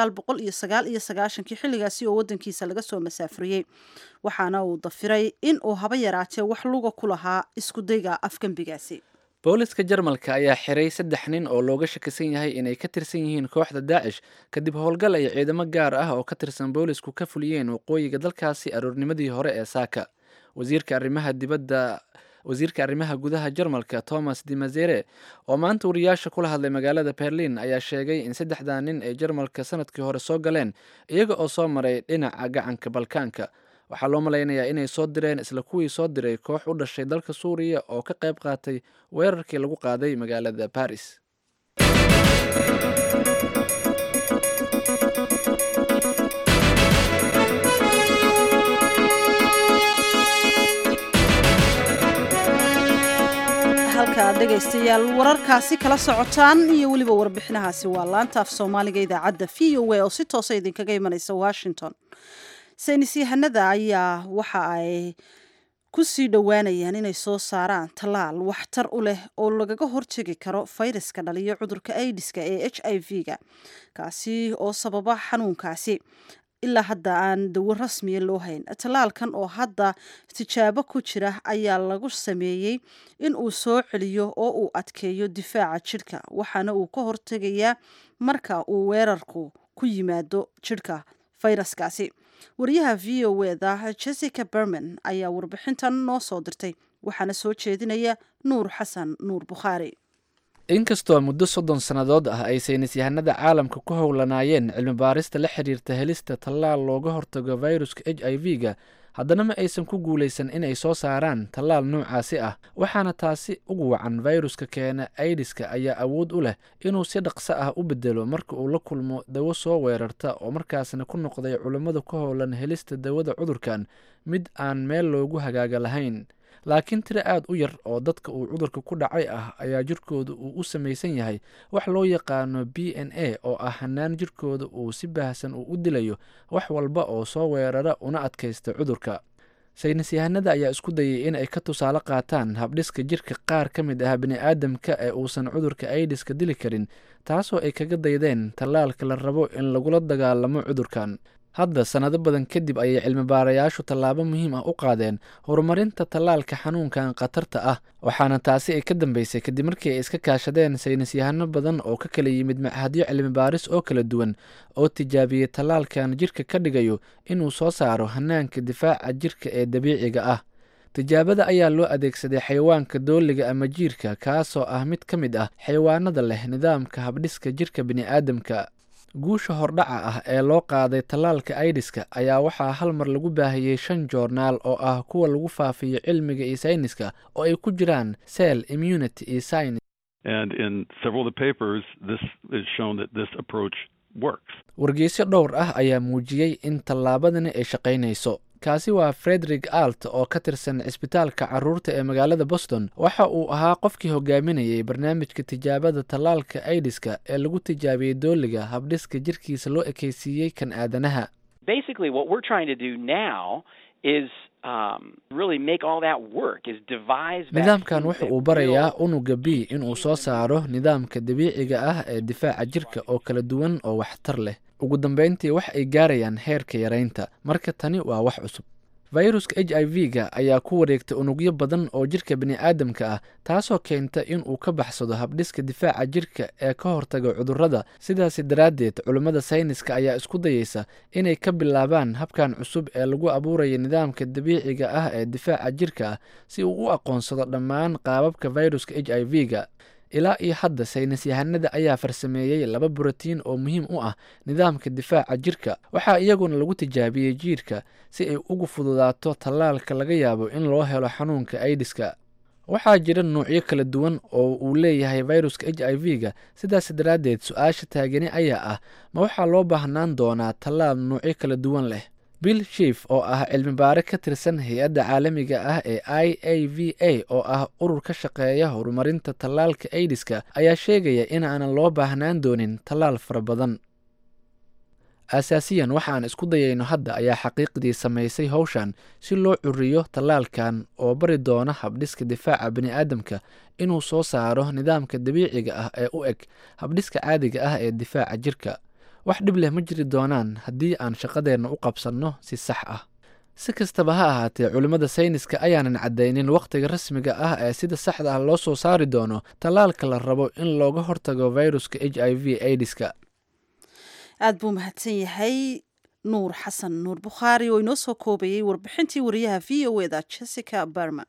1999 xilligaasi oo wadankiisa laga soo masaafuriyay waxaana uu dafiray in uu haba yaraatee wax luga ku lahaa isku dayga afgambigaasi. booliska Jarmalka ayaa xiray 3 nin oo looga shakisan yahay inay ka tirsan yihiin kooxda Daesh kadib howlgal ay ciidamo gaar ah oo ka tirsan boolisku ka fuliyeen waqooyiga dalkaasi aroornimadii hore ee Saaka. wasiirka arrimaha gudaha Jarmalka Thomas de Maizière oo maanta wariyaasha kula hadlay magaalada Berlin ayaa sheegay in 3 nin ay Jarmalka sanadkii hore soo galeen iyaga oo soo maray dhinaca gacanka Balkaanka. waxaa loo malaynayaa inay soo direen isla kuwii soo diray koox u dhashay dalka Suuriya oo ka qayb qaatay weerarkii lagu qaaday magaalada Paris. halka dhegaystayaal wararkaasi kala socotaan iyo weliba warbixinahaasi waa laanta af Soomaaliga idaacadda VOA oo si toos ah idinkaga imanaysa Washington. saynis yahanada ayaa waxa ay ku sii dhowaanayaan inay soo saaraan tallaal waxtar u leh oo lagaga hortegi karo fayraska dhaliyo cudurka AIDS-ka ee HIV-ga kaasi oo sababa xanuunkaasi. ilaa hadda aan dawo rasmiya loo hayn. tallaalkan oo hadda tijaabo ku jira ayaa lagu sameeyey in uu soo celiyo oo uu adkeeyo difaaca jidhka waxaana uu ka hortegayaa marka uu weerarku ku yimaado jidhka fayraskaasi. wariyaha VOA-da Jessica Berman ayaa warbixintan noo soo dirtay waxaana soo jeedinaya Nuur Xasan Nuur Bukhaari. inkastoo muddo 30 sannadood ah ay saynis yahanada caalamka ku howlanaayeen cilmi baarista la xiriirta helista tallaal looga hortago fayruska HIV-ga haddana ma aysan ku guulaysan inay soo saaraan tallaal noocaasi ah waxaana taasi ugu wacan fayruska keena AIDS-ka ayaa awood u leh inuu si dhaqso ah u bedelo marka uu la kulmo dawo soo weerarta oo markaasna ku noqday culimmada ku howlan helista dawada cudurkan mid aan meel loogu hagaaga lahayn. laakiin tiro aad u yar oo dadka uu cudurka ku dhacay ah ayaa jirkooda uu u samaysan yahay wax loo yaqaano DNA oo ah hanaan jirkooda uu si baahsan u dilayo wax walba oo soo weerara una adkaysta cudurka. saynis yahanada ayaa isku dayay in ay ka tusaale qaataan habdhiska jirka qaar ka mid ah bini'aadamka ee uusan cudurka AIDS-ka dili karin taasoo ay kaga daydeen tallaalka la rabo in lagula dagaalamo cudurkan. hadda sannado badan kadib ayay cilmibaarayaashu tallaabo muhiim ah u qaadeen horumarinta tallaalka xanuunkan khatarta ah waxaana taasi ay ka dambeysay kadib markii ay iska kaashadeen saynisyahano badan oo ka kala yimid machadyo cilmibaaris oo kala duwan oo tijaabiyey tallaalkan jirka ka dhigayo inuu soo saaro hanaanka difaaca jirka ee dabiiciga ah tijaabada ayaa loo adeegsaday xayawaanka dooliga ama jiirka kaasoo ah mid ka mid ah xayawaanada leh nidaamka habdhiska jirka bini'aadamka guusha hordhaca ah ee loo qaaday tallaalka aidiska ayaa waxaa hal mar lagu baahiyey 5 joornaal oo ah kuwa lagu faafiyo cilmiga iyo sayniska oo ay ku jiraan cell immunity iyo science and in several of the papers this is shown that this approach works wargeysyo dhowr ah ayaa muujiyey in tallaabadani ay shaqaynayso kaasi waa Frederick Alt oo ka tirsan cisbitaalka carruurta ee magaalada Boston waxa uu ahaa qofkii hogaaminayay barnaamijka tijaabada tallaalka aidiska ee lagu tijaabiyey dooliga habdhiska jirkiisa loo ekaysiiyey kan aadanaha basically what we're trying to do now is really make all that work is devise nidaamkan wuxuu uu barayaa unuga B inuu soo saaro nidaamka dabiiciga ah ee difaaca jirka oo kala duwan oo waxtar leh ugu dambeyntii wax ay gaarayaan heerka yaraynta marka tani waa wax cusub fayruska HIV-ga ayaa ku wareegtay unugyo badan oo jirka bini'aadamka ah taasoo keenta in uu ka baxsado habdhiska difaaca jirka ee ka hortaga cudurrada sidaasi daraaddeed culimmada sayniska ayaa isku dayeysa inay ka bilaabaan habkan cusub ee lagu abuuraya nidaamka dabiiciga ah ee difaaca jirka ah si uu u aqoonsado dhammaan qaababka fayruska HIV-ga ilaa iyo hadda saynisyahanada ayaa farsameeyey 2 borotiin oo muhiim u ah nidaamka difaaca jirka waxaa iyaguna lagu tijaabiyey jiirka si ay ugu fududaato tallaalka laga yaabo in loo helo xanuunka aidiska waxaa jira nuucyo kala duwan oo uu leeyahay fayruska HIV-ga sidaas daraaddeed su-aasha taagani ayaa ah ma waxaa loo baahnaan doonaa tallaal nuucyo kala duwan leh Bill Schiff oo ah cilmibaare ka tirsan hay'adda caalamiga ah ee IAVA oo ah urur ka shaqeeya horumarinta tallaalka aidiska ayaa sheegaya in aanan loo baahnaan doonin tallaal fara badan asaasiyan waxaan isku dayayno hadda ayaa xaqiiqdii samaysay hawshan si loo curiyo tallaalkan oo bari doona habdhiska difaaca bini'aadamka inuu soo saaro nidaamka dabiiciga ah ee u eg habdhiska caadiga ah ee difaaca jirka wax dhib leh ma jiri doonaan haddii aan shaqadeenna u qabsanno si sax ah si kastaba ha ahaatee culimmada sayniska ayaanan caddaynin wakhtiga rasmiga ah ee sida saxda ah loo soo saari doono tallaalka la rabo in looga hortago fayruska HIV aidiska aad buu mahadsan yahay nuur xasan nuur bukhaari oo inoo soo koobayay warbixintii wariyaha VOA-da Jessica Berman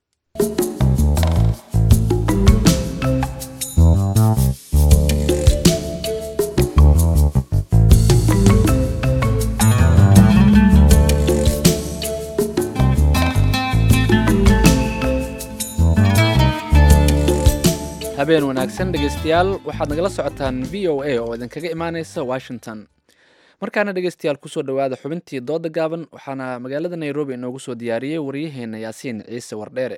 habeen wanaagsan dhegeystayaal waxaad nagala socotaan VOA oo idinkaga imaaneysa Washington markaana dhegeystayaal kusoo dhawaada xubintii dooda gaaban waxaana magaalada Nairobi inoogu soo diyaariyey wariyaheena Yaasiin Ciise Wardheere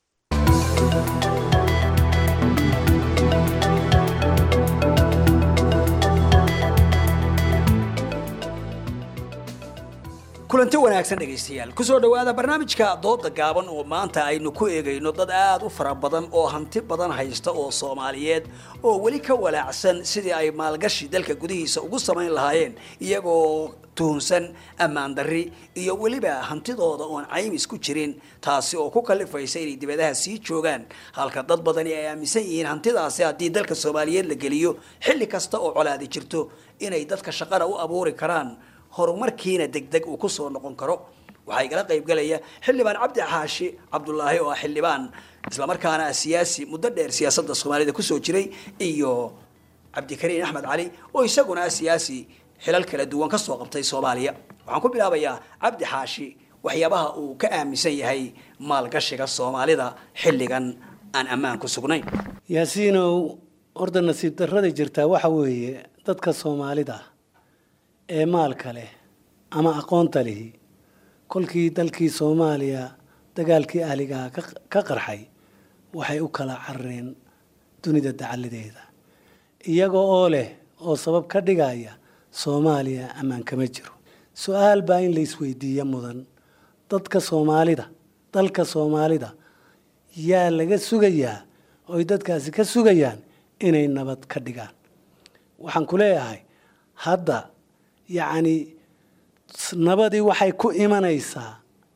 kulanti wanaagsan dhegaystayaal kusoo dhawaada barnaamijka dooda gaaban oo maanta aynu ku eegayno dad aad u fara badan oo hanti badan haysta oo Soomaaliyeed oo weli ka walaacsan sidii ay maalgashi dalka gudihiisa ugu samayn lahaayeen iyagoo tuhunsan ammaan darri iyo weliba hantidooda oon caymis ku jirin taasi oo ku kalifaysa inay dibadaha sii joogaan halka dad badani ay aaminsan yihiin hantidaasi haddii dalka Soomaaliyeed la geliyo xilli kasta oo colaadi jirto inay dadka shaqada u abuuri karaan horumarkiina degdeg uu ku soo noqon karo waxay kala qayb galaya xildhibaan Cabdi Xaashi Cabdullaahi oo xildhibaan isla markaana siyaasi muddo dheer siyaasadda Soomaalida ku soo jiray iyo Cabdikariin Axmed Cali oo isaguna siyaasi xilal kala duwan ka soo qabtay Soomaaliya waxaan ku bilaabayaa Cabdi Xaashi waxyaabaha uu ka aaminsan yahay maalgashiga Soomaalida xilligan aan ammaan ku sugnayn Yaasiinow orda nasiib darrada jirta waxa weeye dadka Soomaalida ee maalka leh ama aqoonta leh kolkii dalkii Soomaaliya dagaalkii ahliga ka qarxay waxay u kala carreen dunida dacaladeeda iyagoo oo leh oo sabab ka dhigaya Soomaaliya amaan kama jiro su'aal baa in la isweydiiyo mudan dadka Soomaalida dalka Soomaalida yaa laga sugayaa oo dadkaasi ka sugayaan inay nabad ka dhigaan waxaan ku leeyahay hadda يعني nabadii waxay ku imanaysaa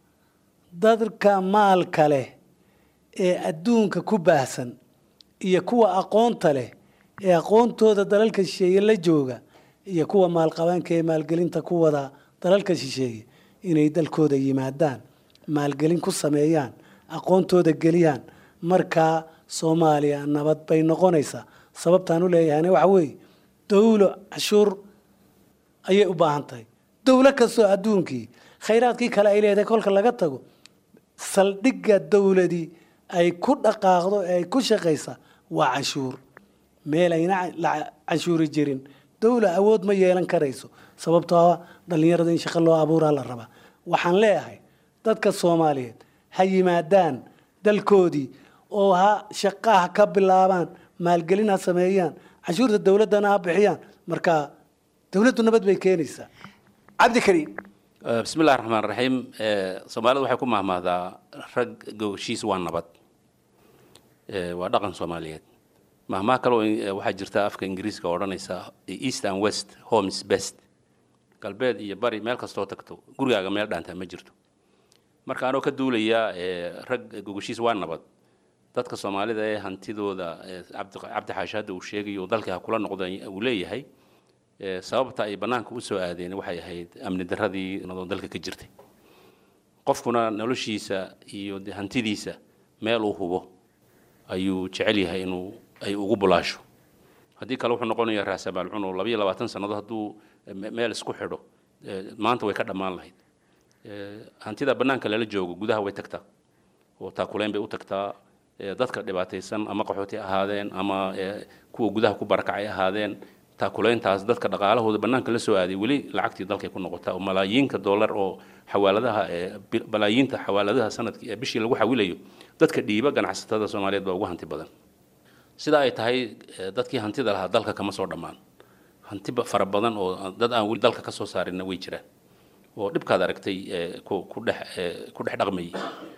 dadka maalka leh ee adduunka ku baahsan iyo kuwa aqoonta leh ee aqoontooda dalalka shisheeye la jooga iyo kuwa maalqabaanka ee maalgelinta ku wada dalalka shisheeye inay dalkooda yimaadaan maalgelin ku sameeyaan aqoontooda geliyaan markaa soomaaliya nabad bay noqonaysaa sababtaan u leeyahayna waxa weeye dowlo cashuur ayay u baahan tahay dowlo kastoo adduunkii khayraadkii kale ay leedahay kolka laga tago saldhigga dowladii ay ku dhaqaaqdo ee ay ku shaqaysa waa cashuur meel ayna cashuuri jirin dowla awood ma yeelan karayso sababtoo ah dhallinyarada in shaqo loo abuuraa la rabaa waxaan leeyahay dadka soomaaliyeed ha yimaadaan dalkoodii oo ha shaqaha ka bilaabaan maalgelin ha sameeyaan cashuurta dowladdana ha bixiyaan marka dowladdu nabad bay keenaysaa cabdikariim بسم الله الرحمن الرحيم سوماليdu waxay ku mahmahdaa rag gowshiis waa nabad waa dhaqan Soomaaliyeed mahmaha kale waxa jirta afka Ingiriiska oo odhanaysa east and west home is best galbeed iyo bari meel kasta oo tagto gurigaaga meel dhaanta ma jirto marka anoo ka duulaya rag gowshiis waa nabad dadka Soomaalida ee hantidooda Cabdi Xaashad uu sheegay oo dalka kula noqday uu leeyahay sababta ay banaanka u soo aadeen waxay ahayd amni daradii dalka ka jirtay qofkuna noloshiisa iyo hantidiisa meel uu hubo ayuu jecel yahay inuu ay ugu bulaasho haddii kale wuxuu noqonayaa raasamaal cuno 22 sanadood hadduu meel isku xidho maanta way ka dhammaan lahayd hantida banaanka lala joogo gudaha way tagtaa oo taakuleen bay u tagtaa dadka dhibaataysan ama qaxooti ahaadeen ama kuwa gudaha ku barakacay ahaadeen taakuleyntaas dadka dhaqaalahooda banaanka la soo aaday weli lacagtii dalkay ku noqotaa oo malaayiinka dollar oo xawaaladaha balaayiinta xawaaladaha sanadkii ee bishii lagu xawilayo dadka dhiiba ganacsatada Soomaaliyeed baa ugu hanti badan sida ay tahay dadkii hantida lahaa dalka kama soo dhamaan hanti fara badan oo dad aan weli dalka ka soo saarin way jiraan oo dhibkaad aragtay ku dhex dhaqmay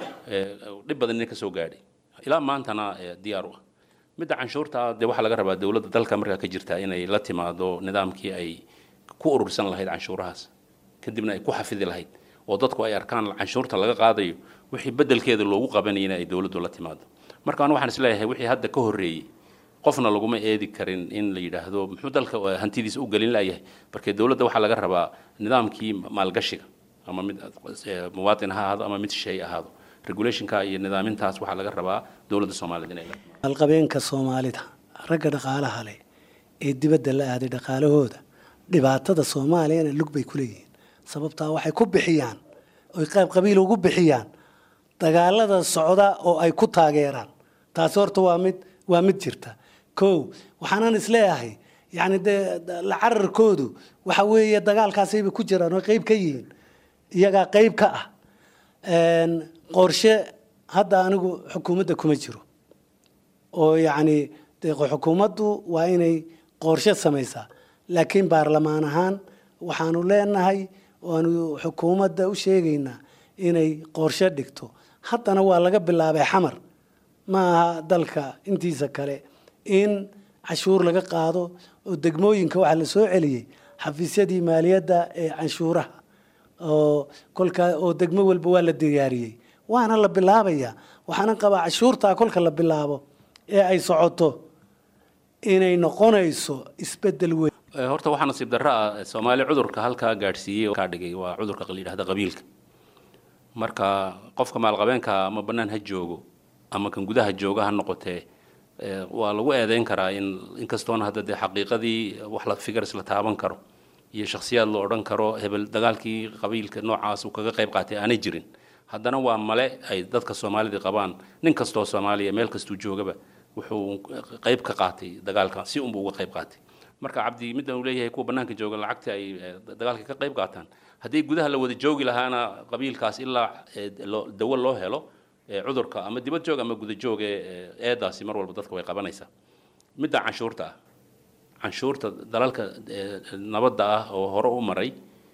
dhib badan ka soo gaadhay ilaa maantana diyaar u ah midda canshuurta de waxa laga rabaa dawladda dalka markaa ka jirta inay la timaado nidaamkii ay ku urursan lahayd canshuurahaas kadibna ay ku xafidi lahayd oo dadku ay arkaan canshuurta laga qaadayo wixii bedelkeeda loogu qabanayna ay dawladdu la timaado marka aan waxaan isleeyahay wixii hadda ka horeeyay qofna laguma eedi karin in la yiraahdo muxuu dalka hantidiisa u galin lahayd markay dawladda waxa laga rabaa nidaamkii maalgashiga ama mid muwaadin ha ahaado ama mid shay ahaado regulationka iyo nidaamintaas waxa laga rabaa dawladda Soomaaliyeed inay alqabeenka Soomaalida ragga dhaqaalaha leh ee dibadda la aaday dhaqaalahooda dhibaatada Soomaaliyeed lug bay ku leeyihiin sababtaa waxay ku bixiyaan oo qayb qabiil ugu bixiyaan dagaalada socda oo ay ku taageeraan taas horta waa mid jirta waxaan isleeyahay yani la cararkoodu waxa weeye dagaalkaasay ku jiraan oo qayb ka yihiin iyaga qayb ka ah qorshe hadda anigu xukuumadda kuma jiro oo yani xukuumaddu waa inay qorshe samaysaa laakiin baarlamaan ahaan waxaanu leenahay waanu xukuumadda u sheegaynaa inay qorshe dhigto haddana waa laga bilaabay xamar ma aha dalka intiisa kale in cashuur laga qaado oo degmooyinka waxaa la soo celiyey xafiisyadii maaliyadda ee canshuuraha oo kolka oo degmo walba waa la diyaariyey waana la bilaabayaa waxaana qabaa cashuurta kolka la bilaabo ee ay socoto inay noqonayso isbedel weyn horta waxaa nasiib darro ah Soomaali cudurka halka gaarsiiyay ka dhigay waa cudurka la yiraahdo qabiilka marka qofka maalqabeenka ama banaan ha joogo ama kan gudaha jooga ha noqotee waa lagu eedeyn karaa in kastoona hadda xaqiiqadii wax la figures la taaban karo iyo shakhsiyaad loo odhan karo hebel dagaalkii qabiilka noocaas uu kaga qayb qaatay aanay jirin haddana waa male ay dadka Soomaalida qabaan nin kastoo Soomaaliya meel kastuu joogaba wuxuu qayb ka qaatay dagaalka si uu uga qayb qaatay marka cabdi mid uu leeyahay kuwa banaanka jooga lacagta ay dagaalka ka qayb qaataan haddii gudaha la wada joogi lahaana qabiilkaas ilaa dawal loo helo cudurka ama dibad joog ama guda joog eedaasi mar walba dadka way qabanaysaa midda canshuurta dalalka nabadda ah oo hore u maray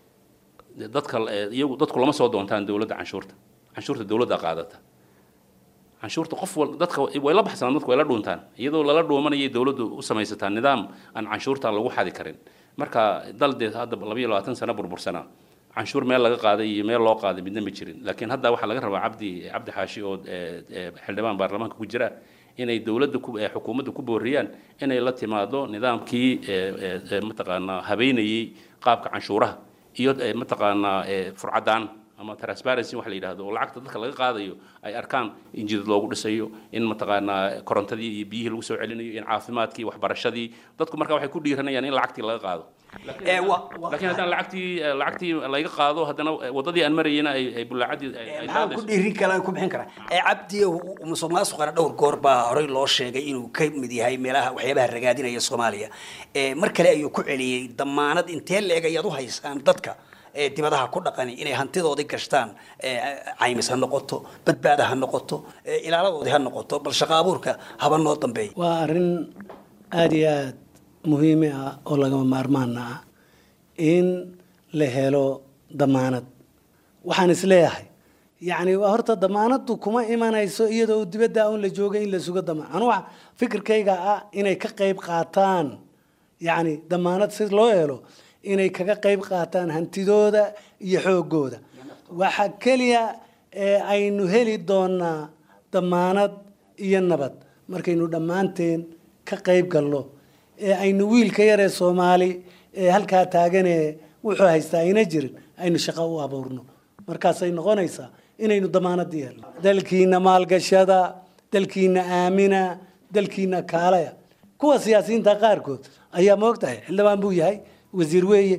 dadku lama soo doontaan dawladda canshuurta dawladda qaadata canshuurta qof dadka way la baxsanaan dadku way la dhuuntaan iyadoo lala dhuumanayay dawladdu u samaysataa nidaam aan canshuurta lagu xadi karin marka daldeed hadda 22 sano burbursana canshuur meel laga qaaday iyo meel loo qaaday midna ma jirin laakiin hadda waxaa laga rabaa cabdi xaashi oo xildhibaan baarlamaanka ku jira inay dowladda xukuumadda ku booriyaan inay la timaado nidaamkii mataqaanaa habeynayay qaabka canshuuraha iyo mataqaanaa furcadaan ama transparency wax la yiraahdo oo lacagta dadka laga qaadayo ay arkaan in jidad loogu dhisayo in mataqaanaa korontadii iyo biyihii lagu soo celinayo in caafimaadkii waxbarashadii dadku marka waxay ku dhiiranayaan in lacagtii laga qaado laakiin haddana lacagtii laga qaado haddana wadadii aan marayna ay bulaacadii ay ku dhiirin kala ku bixin kara cabdi musuqmaasuqana dhowr goor baa horey loo sheegay inuu ka mid yahay meelaha waxyaabaha ragaadinaya Soomaaliya mar kale ayuu ku celiyay damaanad intee leeg ayaad u haysaan dadka dibadaha ku dhaqani inay hantidoodii gashtaan caymis ha noqoto badbaada ha noqoto ilaaladoodii ha noqoto bal shaqo abuurka haba noo dambeey waa arrin aad iyo aad muhiim ah oo lagama maarmaan ah in la helo damaanad waxaan isleeyahay yacni horta damaanadu kuma imanayso iyadoo dibadda aan la jooga in la sugo damaan anu wax fikirkayga ah inay ka qayb qaataan yacni damaanad si loo helo inay kaga qayb qaataan hantidooda iyo xoogooda waxa kaliya aynu heli doonaa damaanad iyo nabad markaynu dhammaanteen ka qayb galno aynu wiilka yar ee Soomaali halkaa taaganee wuxuu haystaa ayna jirin aynu shaqo u abuurno markaas ay noqonaysaa inaynu damaanad yeelno dalkiina maalgashada dalkiina aamina dalkiina kaalaya kuwa siyaasiyiinta qaarkood ayaa moogtahay xildhibaan buu yahay wasiir weeye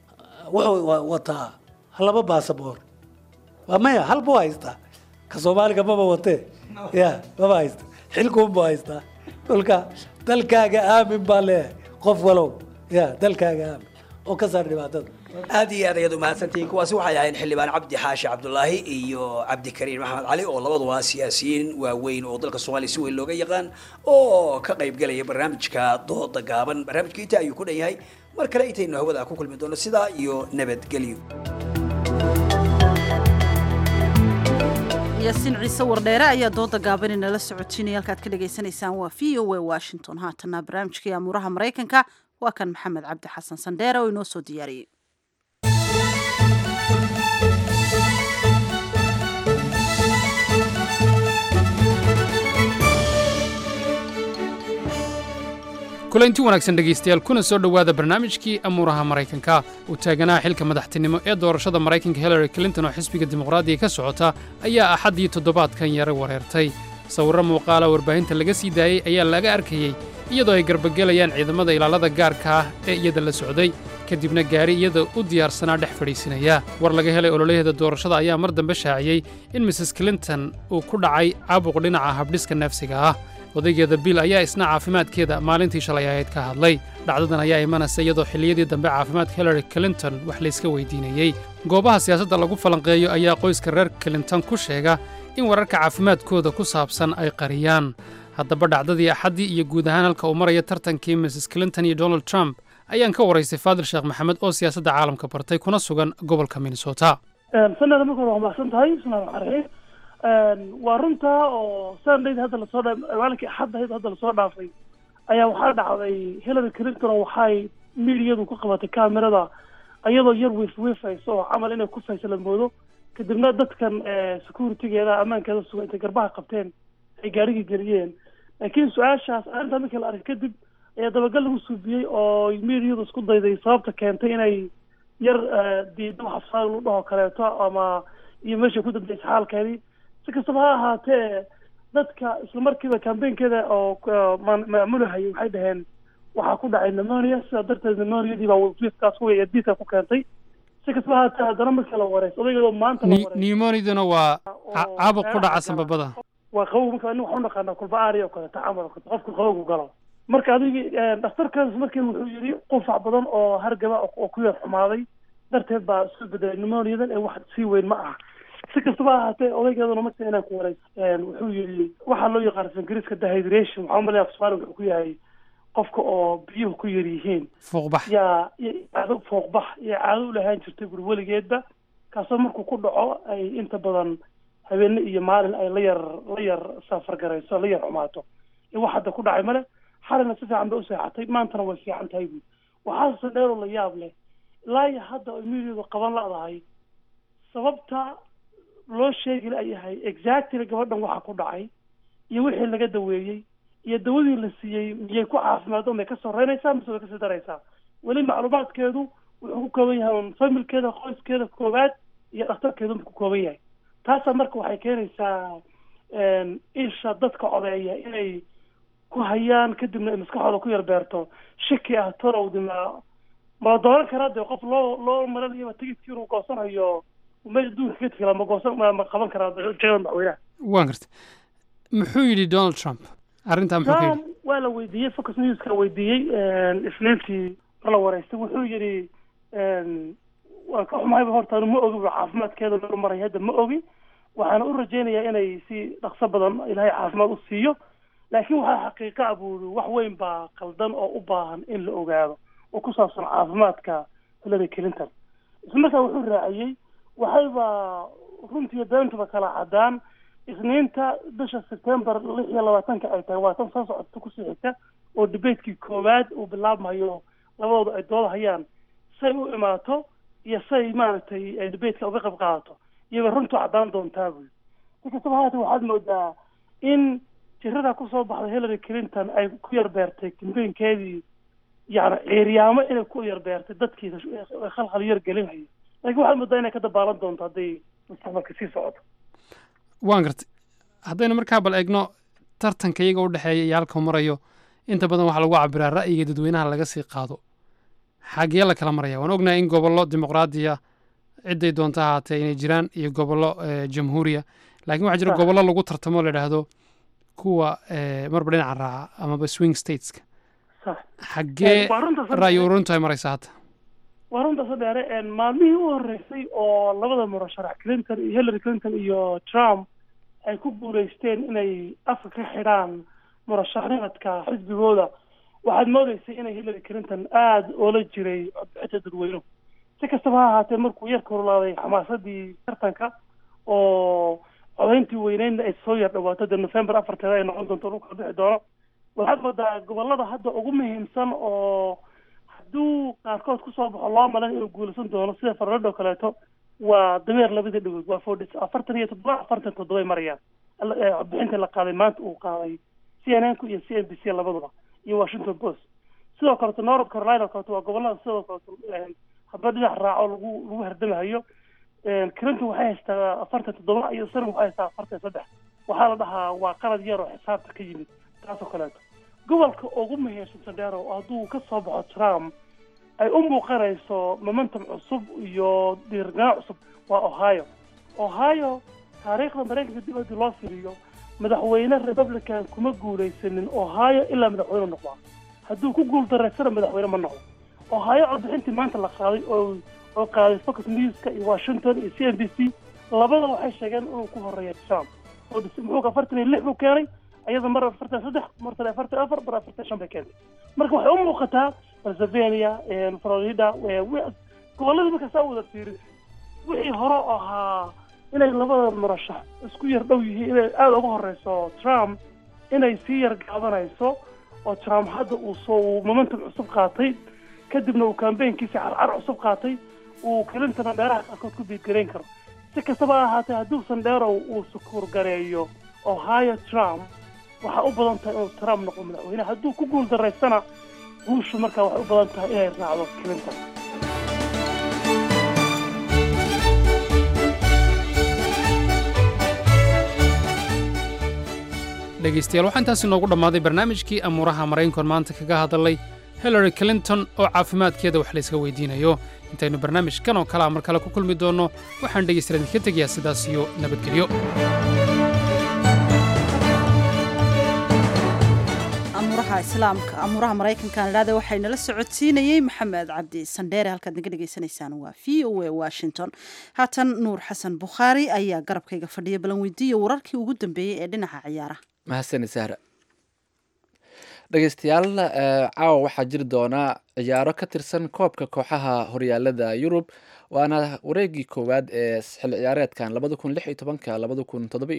wuxuu wataa laba baasaboor waa maya hal buu haystaa ka Soomaaliga maba watee maba haysta xilku buu haystaa kolka dalkaaga aamin baa leeyahay qof walow dalkaaga aamin oo ka saar dhibaatada aad iyo aad ayaad u mahadsantihiin kuwaasi waxay ahayn xildhibaan cabdi xaashi cabdulaahi iyo cabdikariim maxamed cali oo labaduba siyaasiyiin waaweyn oo dalka Soomaaliya si weyn looga yaqaan oo ka qayb galaya barnaamijka dooda gaaban barnaamijka inta ayuu ku dhan yahay mar kale intaynu hawada ku kulmi doono sidaa iyo nabadgelyo yaasiin ciise wardheere ayaa dooda gaaban inala socotinaya halkaad ka dhagaysanaysaan waa VOA Washington haatana barnaamijkii amuuraha Mareykanka waa kan maxamed cabdi xasan sandheere oo inoo soo diyaariyay kulanti wanaagsan dhegaystayaal kuna soo dhowaada barnaamijkii amuuraha Mareykanka uu taaganaha xilka madaxtinimo ee doorashada Mareykanka Hillary Clinton oo xisbiga dimuqraadiga ka socota ayaa axadii toddobaadkan yara wareertay sawirro muuqaala warbaahinta laga sii daayay ayaa laga arkayay iyadoo ay garbagelayaan ciidamada ilaalada gaarka ah ee iyada la socday kadibna gaari iyada u diyaarsanaa dhex fadhiisinaya war laga helay ololaheeda doorashada ayaa mar dambe shaaciyey in Mrs Clinton uu ku dhacay caabuq dhinaca habdhiska neefsiga ah odaygeeda Bill ayaa isna caafimaadkeeda maalintii shalay ahayd ka hadlay dhacdadan ayaa imanaysa iyadoo xilliyadii dambe caafimaadka Hillary Clinton wax la iska weydiinayay goobaha siyaasadda lagu falanqeeyo ayaa qoyska reer Clinton ku sheega in wararka caafimaadkooda ku saabsan ay qariyaan haddaba dhacdadii axadii iyo guud ahaan halka uu maraya tartankii Mrs Clinton iyo Donald Trump ayaan ka waraystay Faadil Sheekh Maxamed oo siyaasadda caalamka bartay kuna sugan gobolka Minnesota sanada markuu wanaagsan tahay waa runta oo Sunday hadda la soo dhaafay maalintii axad hadda la soo dhaafay ayaa waxaa dhacday Hillary Clinton waxay miiriyadu ku qabatay kaamirada ayadoo yar wiifayso oo camal inay ku faysalan moodo kadibna dadkan security-geeda amaankeeda sugan intay garbaha qabteen ay gaarigii geliyeen laakiin su-aashaas arrinta markii la arkay kadib ayaa dabagal lagu suubiyey oo miiriyadu isku dayday sababta keentay inay yar diido xafsaad lagu dhaho kaleeto ama iyo meesha ku dambeysay xaalkeedii si kastaba ha ahaatee dadka isla markiiba kambeynkeeda oo maamulahayay waxay dhaheen waxaa ku dhacay pneumonia sidaa darteed pneumoniadii baa wiifkaas kuwa diidka ku keentay si kastaba ha ahaatee haddana markii la wareyso odaygeedoo maanta la wareyso pneumoniaduna waa caabuq ku dhaca sanbabada waa qabow marka aniga waxaan u naqaanaa kulba-aari oo kaleeto camal qofku qabowgu galo marka adigi dhakhtarkaas markii wuxuu yidhi qufac badan oo hargaba oo ku yar xumaaday darteed baa isu bedelay pneumoniadan ee wax sii weyn ma aha si kastaba ha ahaatee odaygeeduna marka inaan ku wareyso wuxuu yidhi waxaa loo yaqaan ingiriiska dehydration waxaa umaleeyaa Soomaaliga wuxuu ku yahay qofka oo biyuhu ku yar yihiin fuuqbax yaa caado fuuqbax iyo caado u lahaan jirtay guri weligeedba kaasoo markuu ku dhaco ay inta badan habeenne iyo maalin ay la yar safar garayso la yar xumaato wax hadda ku dhacay male xalina si fiican bay u seexatay maantana way fiican tahay buud waxaase dheeroo la yaab leh ilaa iyo hadda ay miidiadu qaban ladahay sababta loo sheegi layahay exactly gabadhan waxa ku dhacay iyo wixii laga daweeyey iyo dawadii la siiyey miyay ku caafimaado may ka soreynaysaa mise way kasii daraysaa weli macluumaadkeedu wuxuu ku kooban yahay familkeeda qoyskeeda koowaad iyo dhakhtarkeedu ku kooban yahay taasaa marka waxay keenaysaa isha dadka codeeya inay ku hayaan kadibna ay maskaxooda ku yar beerto shaki ah torowdima ma dooran karaa dee qof loo maranayaba tigidkii inuu goosanayo meesha duunka ka tegala ma qaban karaa jegada madaxweynaha waan garta muxuu yidhi donald trump arrintaa muxuu ka yidhi waa la weydiiyey focus newska weydiiyey isniintii mar la wareystay wuxuu yidhi waan ka xumahayba horta anu ma ogi caafimaadkeeda meel maray hadda ma ogi waxaana u rajaynayaa inay si dhaqso badan ilaahay caafimaad u siiyo laakiin waxaa xaqiiqa ah buuri wax weyn baa qaldan oo u baahan in la ogaado oo ku saabsan caafimaadka Hillary Clinton isla markaa wuxuu raaciyey waxayba runtii beentuba kala cadaan isniinta bisha September 26 ay tahay waa tan soo socota ku sii xigta oo debatekii koowaad uu bilaabmayo labadooda ay dooda hayaan say u imaato iyo say maaragtay ay debateka uga qayb qaadato iyaga runtu cadaan doontaa buy inkastaba haatan waxaad moodaa in jirada kusoo baxday Hillary Clinton ay ku yar beertay kambeynkeedii yani ceeryaamo inay ku yar beertay dadkiisa khalkhal yar gelinaya laakiin waxaad moodaa inay ka dabaalan doonto hadday mustaqbalka sii socoto waan gartay haddaynu markaa bal eegno tartanka iyaga u dhexeeya iyo halka marayo inta badan waxaa lagu cabiraa ra'yiga dadweynaha laga sii qaado xagee la kala maraya waan ognahay in gobollo dimuqraadiya ciday doonta ahaatee inay jiraan iyo gobollo jamhuuriya laakiin waxaa jira gobollo lagu tartamo la yidhaahdo kuwa marba dhinaca raaca amaba swing stateska xagee ra'yi uruntu ay maraysa hadda waa runtaas dheere maalmihii u horeysay oo labada murasharax Clinton iyo Hillary Clinton iyo Trump ay ku guuleysteen inay afka ka xidhaan murashaxnimadka xisbigooda waxaad moodaysay inay Hillary Clinton aada oola jiray codbixinta dadweynuhu si kastaba ha ahaatee markuu yar korolaaday xamaasadii tartanka oo codayntii weyneydna ay soo yar dhawaato dee November 4 ay noqon doonto dhulka bixi doono waxaad moodaa gobollada hadda ugu muhiimsan oo hadduu qaarkood kusoo baxo loo malan inuu guulaysan doono sida Florida oo kaleeto waa dameer labada dhagood waa 47 marayaan codbixinta la qaaday maanta uu qaaday CNN-ku iyo CNBC labaduba iyo Washington Post sidoo kaleto North Carolina kaleto waa gobollada sidoo kaleto habba dhinac raaco lagu hardamahayo Clinton waxay haystaa 47 iyo Trump waxay haystaa 43 waxaa la dhahaa waa qalad yar oo xisaabta ka yimid taasoo kaleeto gobolka ugu muhiimsan Sandero oo hadduu ka soo baxo Trump ay u muuqanayso momentum cusub iyo dhiirganaan cusub waa Ohio taariikhda Mareykanka dib loo fiiriyo madaxweyne Republican kuma guulaysanin Ohio ilaa madaxweyne noqdo hadduu ku guuldareysana madaxweyne ma noqdo Ohio codbixintii maanta la qaaday oo qaaday Fox News-ka iyo Washington iyo CNBC labada waxay sheegeen inuu ku horeeyo Trump oo muxuu 46 buu keenay ayada mar 43 mar 44 mar 45 bay keentay marka waxay u muuqataa Pennsylvania Florida gobolladii marka saa wada fiirin wixii hore ahaa inay labada murashax isku yar dhow yihiin inay aada uga horeyso Trump inay sii yar gaabanayso oo Trump hadda uu momentum cusub qaatay kadibna uu campaignkiisa carcar cusub qaatay uu Clinton dheeraha qaarkood ku biirgareyn karo si kastaba ha ahaatee hadduusan dheerow uu sukuur gareeyo Ohio Trump waxaa u badan tahay inuu Trump noqdo madaxweyne hadduu ku guuldareysana guushu markaa waxay u badan tahay inay raacdo Clinton dhegaystayaal waxaa intaasi noogu dhammaaday barnaamijkii amuuraha maraykankoon maanta kaga hadalay Hillary Clinton oo caafimaadkeeda wax layska weydiinayo intaynu barnaamijkan oo kale mar kale ku kulmi doonno waxaan dhegaystayaal idinka tegayaa sidaas iyo nabadgelyo amuuraha maraykankan idhaahda waxay nala socodsiinayey maxamed cabdi sandheere halkaad naga dhegaysanaysaan waa VOA Washington haatan nuur xasan bukhaari ayaa garabkayga fadhiya balan weydiiya wararkii ugu dambeeyey ee dhinaca ciyaaraha mahadsanid sahra dhegeystayaal caawa waxaa jiri doonaa ciyaaro ka tirsan koobka kooxaha horyaalada Yurub waana wareegii koowaad ee xil ciyaareedkan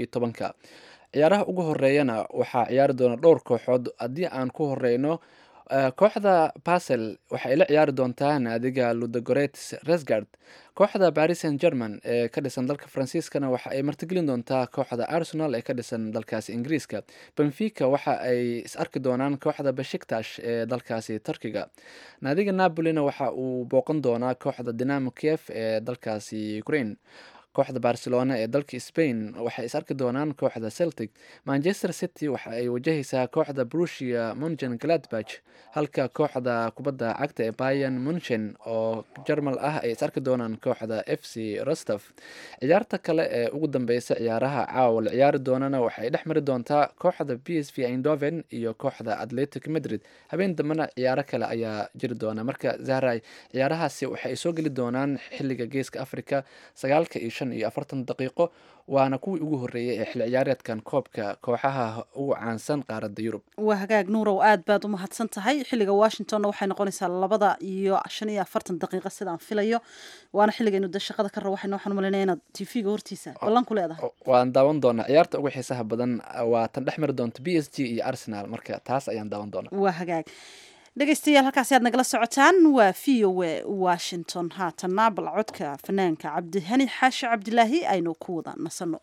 2016-2017 ciyaaraha ugu horeeyana waxaa ciyaari doona dhowr kooxood haddii aan ku horeyno kooxda basel waxay la ciyaari doontaa naadiga ludogorets resgard. kooxda paris saint german ee ka dhisan dalka faransiiskana waxa ay martigelin doontaa kooxda arsenal ee ka dhisan dalkaasi ingiriiska. benfica waxa ay is arki doonaan kooxda beshiktash ee dalkaasi turkiga. naadiga napolina waxa uu booqan doonaa kooxda dinamo kiev ee dalkaasi ukraine. kooxda barcelona ee dalka spain waxay is arki doonaan kooxda celtic. manchester city waxa ay wajahaysaa kooxda brusia munchen gladbach, halka kooxda kubadda cagta ee bayern munchen oo jarmal ah ay is arki doonaan kooxda fc rostov. ciyaarta kale ee ugu dambeysa ciyaaraha caawa la ciyaari doonana waxay dhex mari doontaa kooxda psv eindhoven iyo kooxda atletic madrid. habeen dambena ciyaaro kale ayaa jiri doona. marka zahray, ciyaarahaasi waxay soo geli doonaan xiliga geeska africa 9:40 daqiiqo, waana kuwii ugu horeeyay ee xilli ciyaareedkan koobka kooxaha ugu caansan qaaradda Yurub. waa hagaag nuurow, aad baad u mahadsan tahay. xilliga washingtonna waxay noqonaysaa 2:45 daqiiqo sidaan filayo, waana xilligaynu de shaqada ka rabo. waxaan u malaynayaa inaad tv-ga hortiisa ballan ku leedahay. waan daawan doonaa ciyaarta ugu xiisaha badan, waa tan dhex mari doonta PSG iyo Arsenal, marka taas ayaan daawan doonaa. waa hagaag dhegeystayaal, halkaasi aad nagala socotaan waa VOA Washington. haatana bal codka fanaanka cabdihani xaashi cabdilaahi aynu ku wada nasano.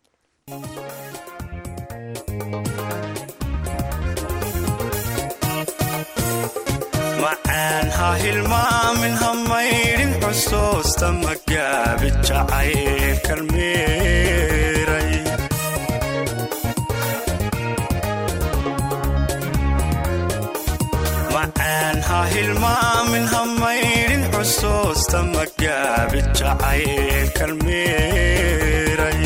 macaan ha hilmaamin ha maydhin xusuusta magaabi jacayl kalmeeray. macaan ha hilmaamin ha maydhin xusuusta magaabi jacayl kalmeeray.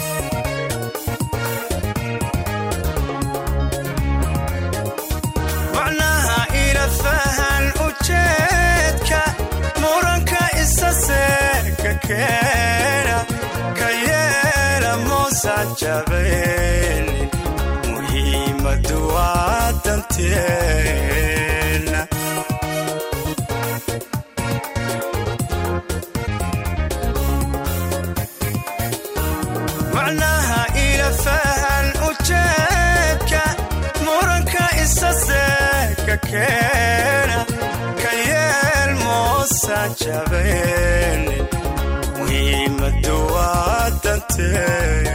macnaha ila fahan ujeedka muranka isa seeka keena ka yeela moosan jabayni muhiimadu waa danteena. macnaha ila fahan ujeedka muranka isa seeka keena ka yeel moosan jabayni muhiimadu waa danteena.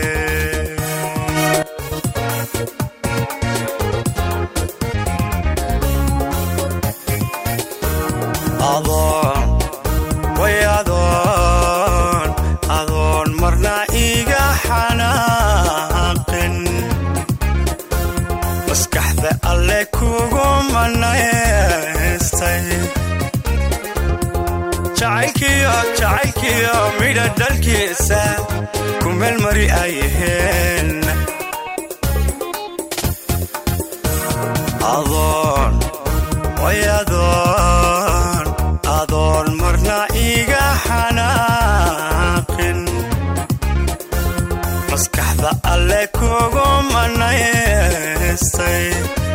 adoon marna iga xanaaqin maskaxda alle kugu manaystay. jacaylkiyo midha dhalkiisa ku meelmari ayaheen. adoon marna iga xanaaqin maskaxda alle kugu manaystay.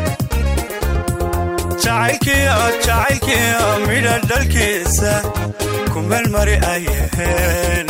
jacaylkiyo midha dhalkiisa ku meelmari ayaheen.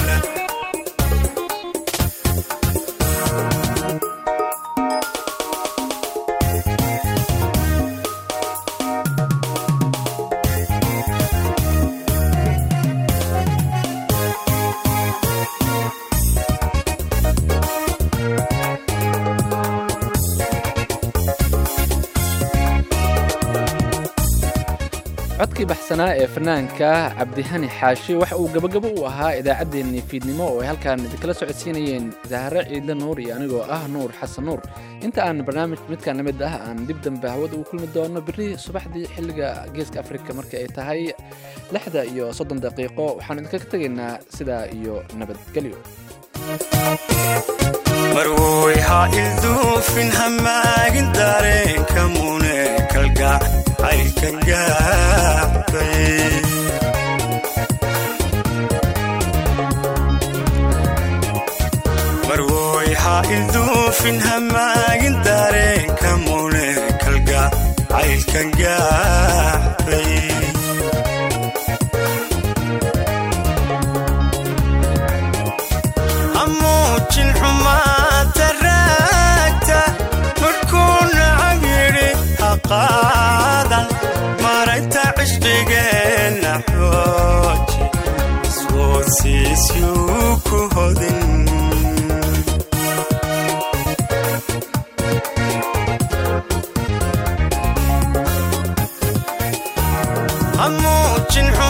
codkii baxsanaa ee fanaanka cabdihani xaashi waxa uu gabagabo u ahaa idaacaddeenii fiidnimo oo ay halkaan idinkala socodsiinayeen zahre ciidle nuur iyo anigoo ah nuur xasan nuur. inta aan barnaamij midkaan la mid ah aan dib dambe hawada ugu kulmi doono berri subaxdii xilliga geeska afrika marka ay tahay 6:30 daqiiqo, waxaan idinkaga tegaynaa sidaa iyo nabadgelyo. marwoy ha ilduufin hamaagin dareenka mune kalgacaylkan gaabay. marwoy ha ilduufin hamaagin dareenka mune kalgacaylkan gaabay. amuujin xumaata raagta markuu nacab yidhi ha qaadan hamuujin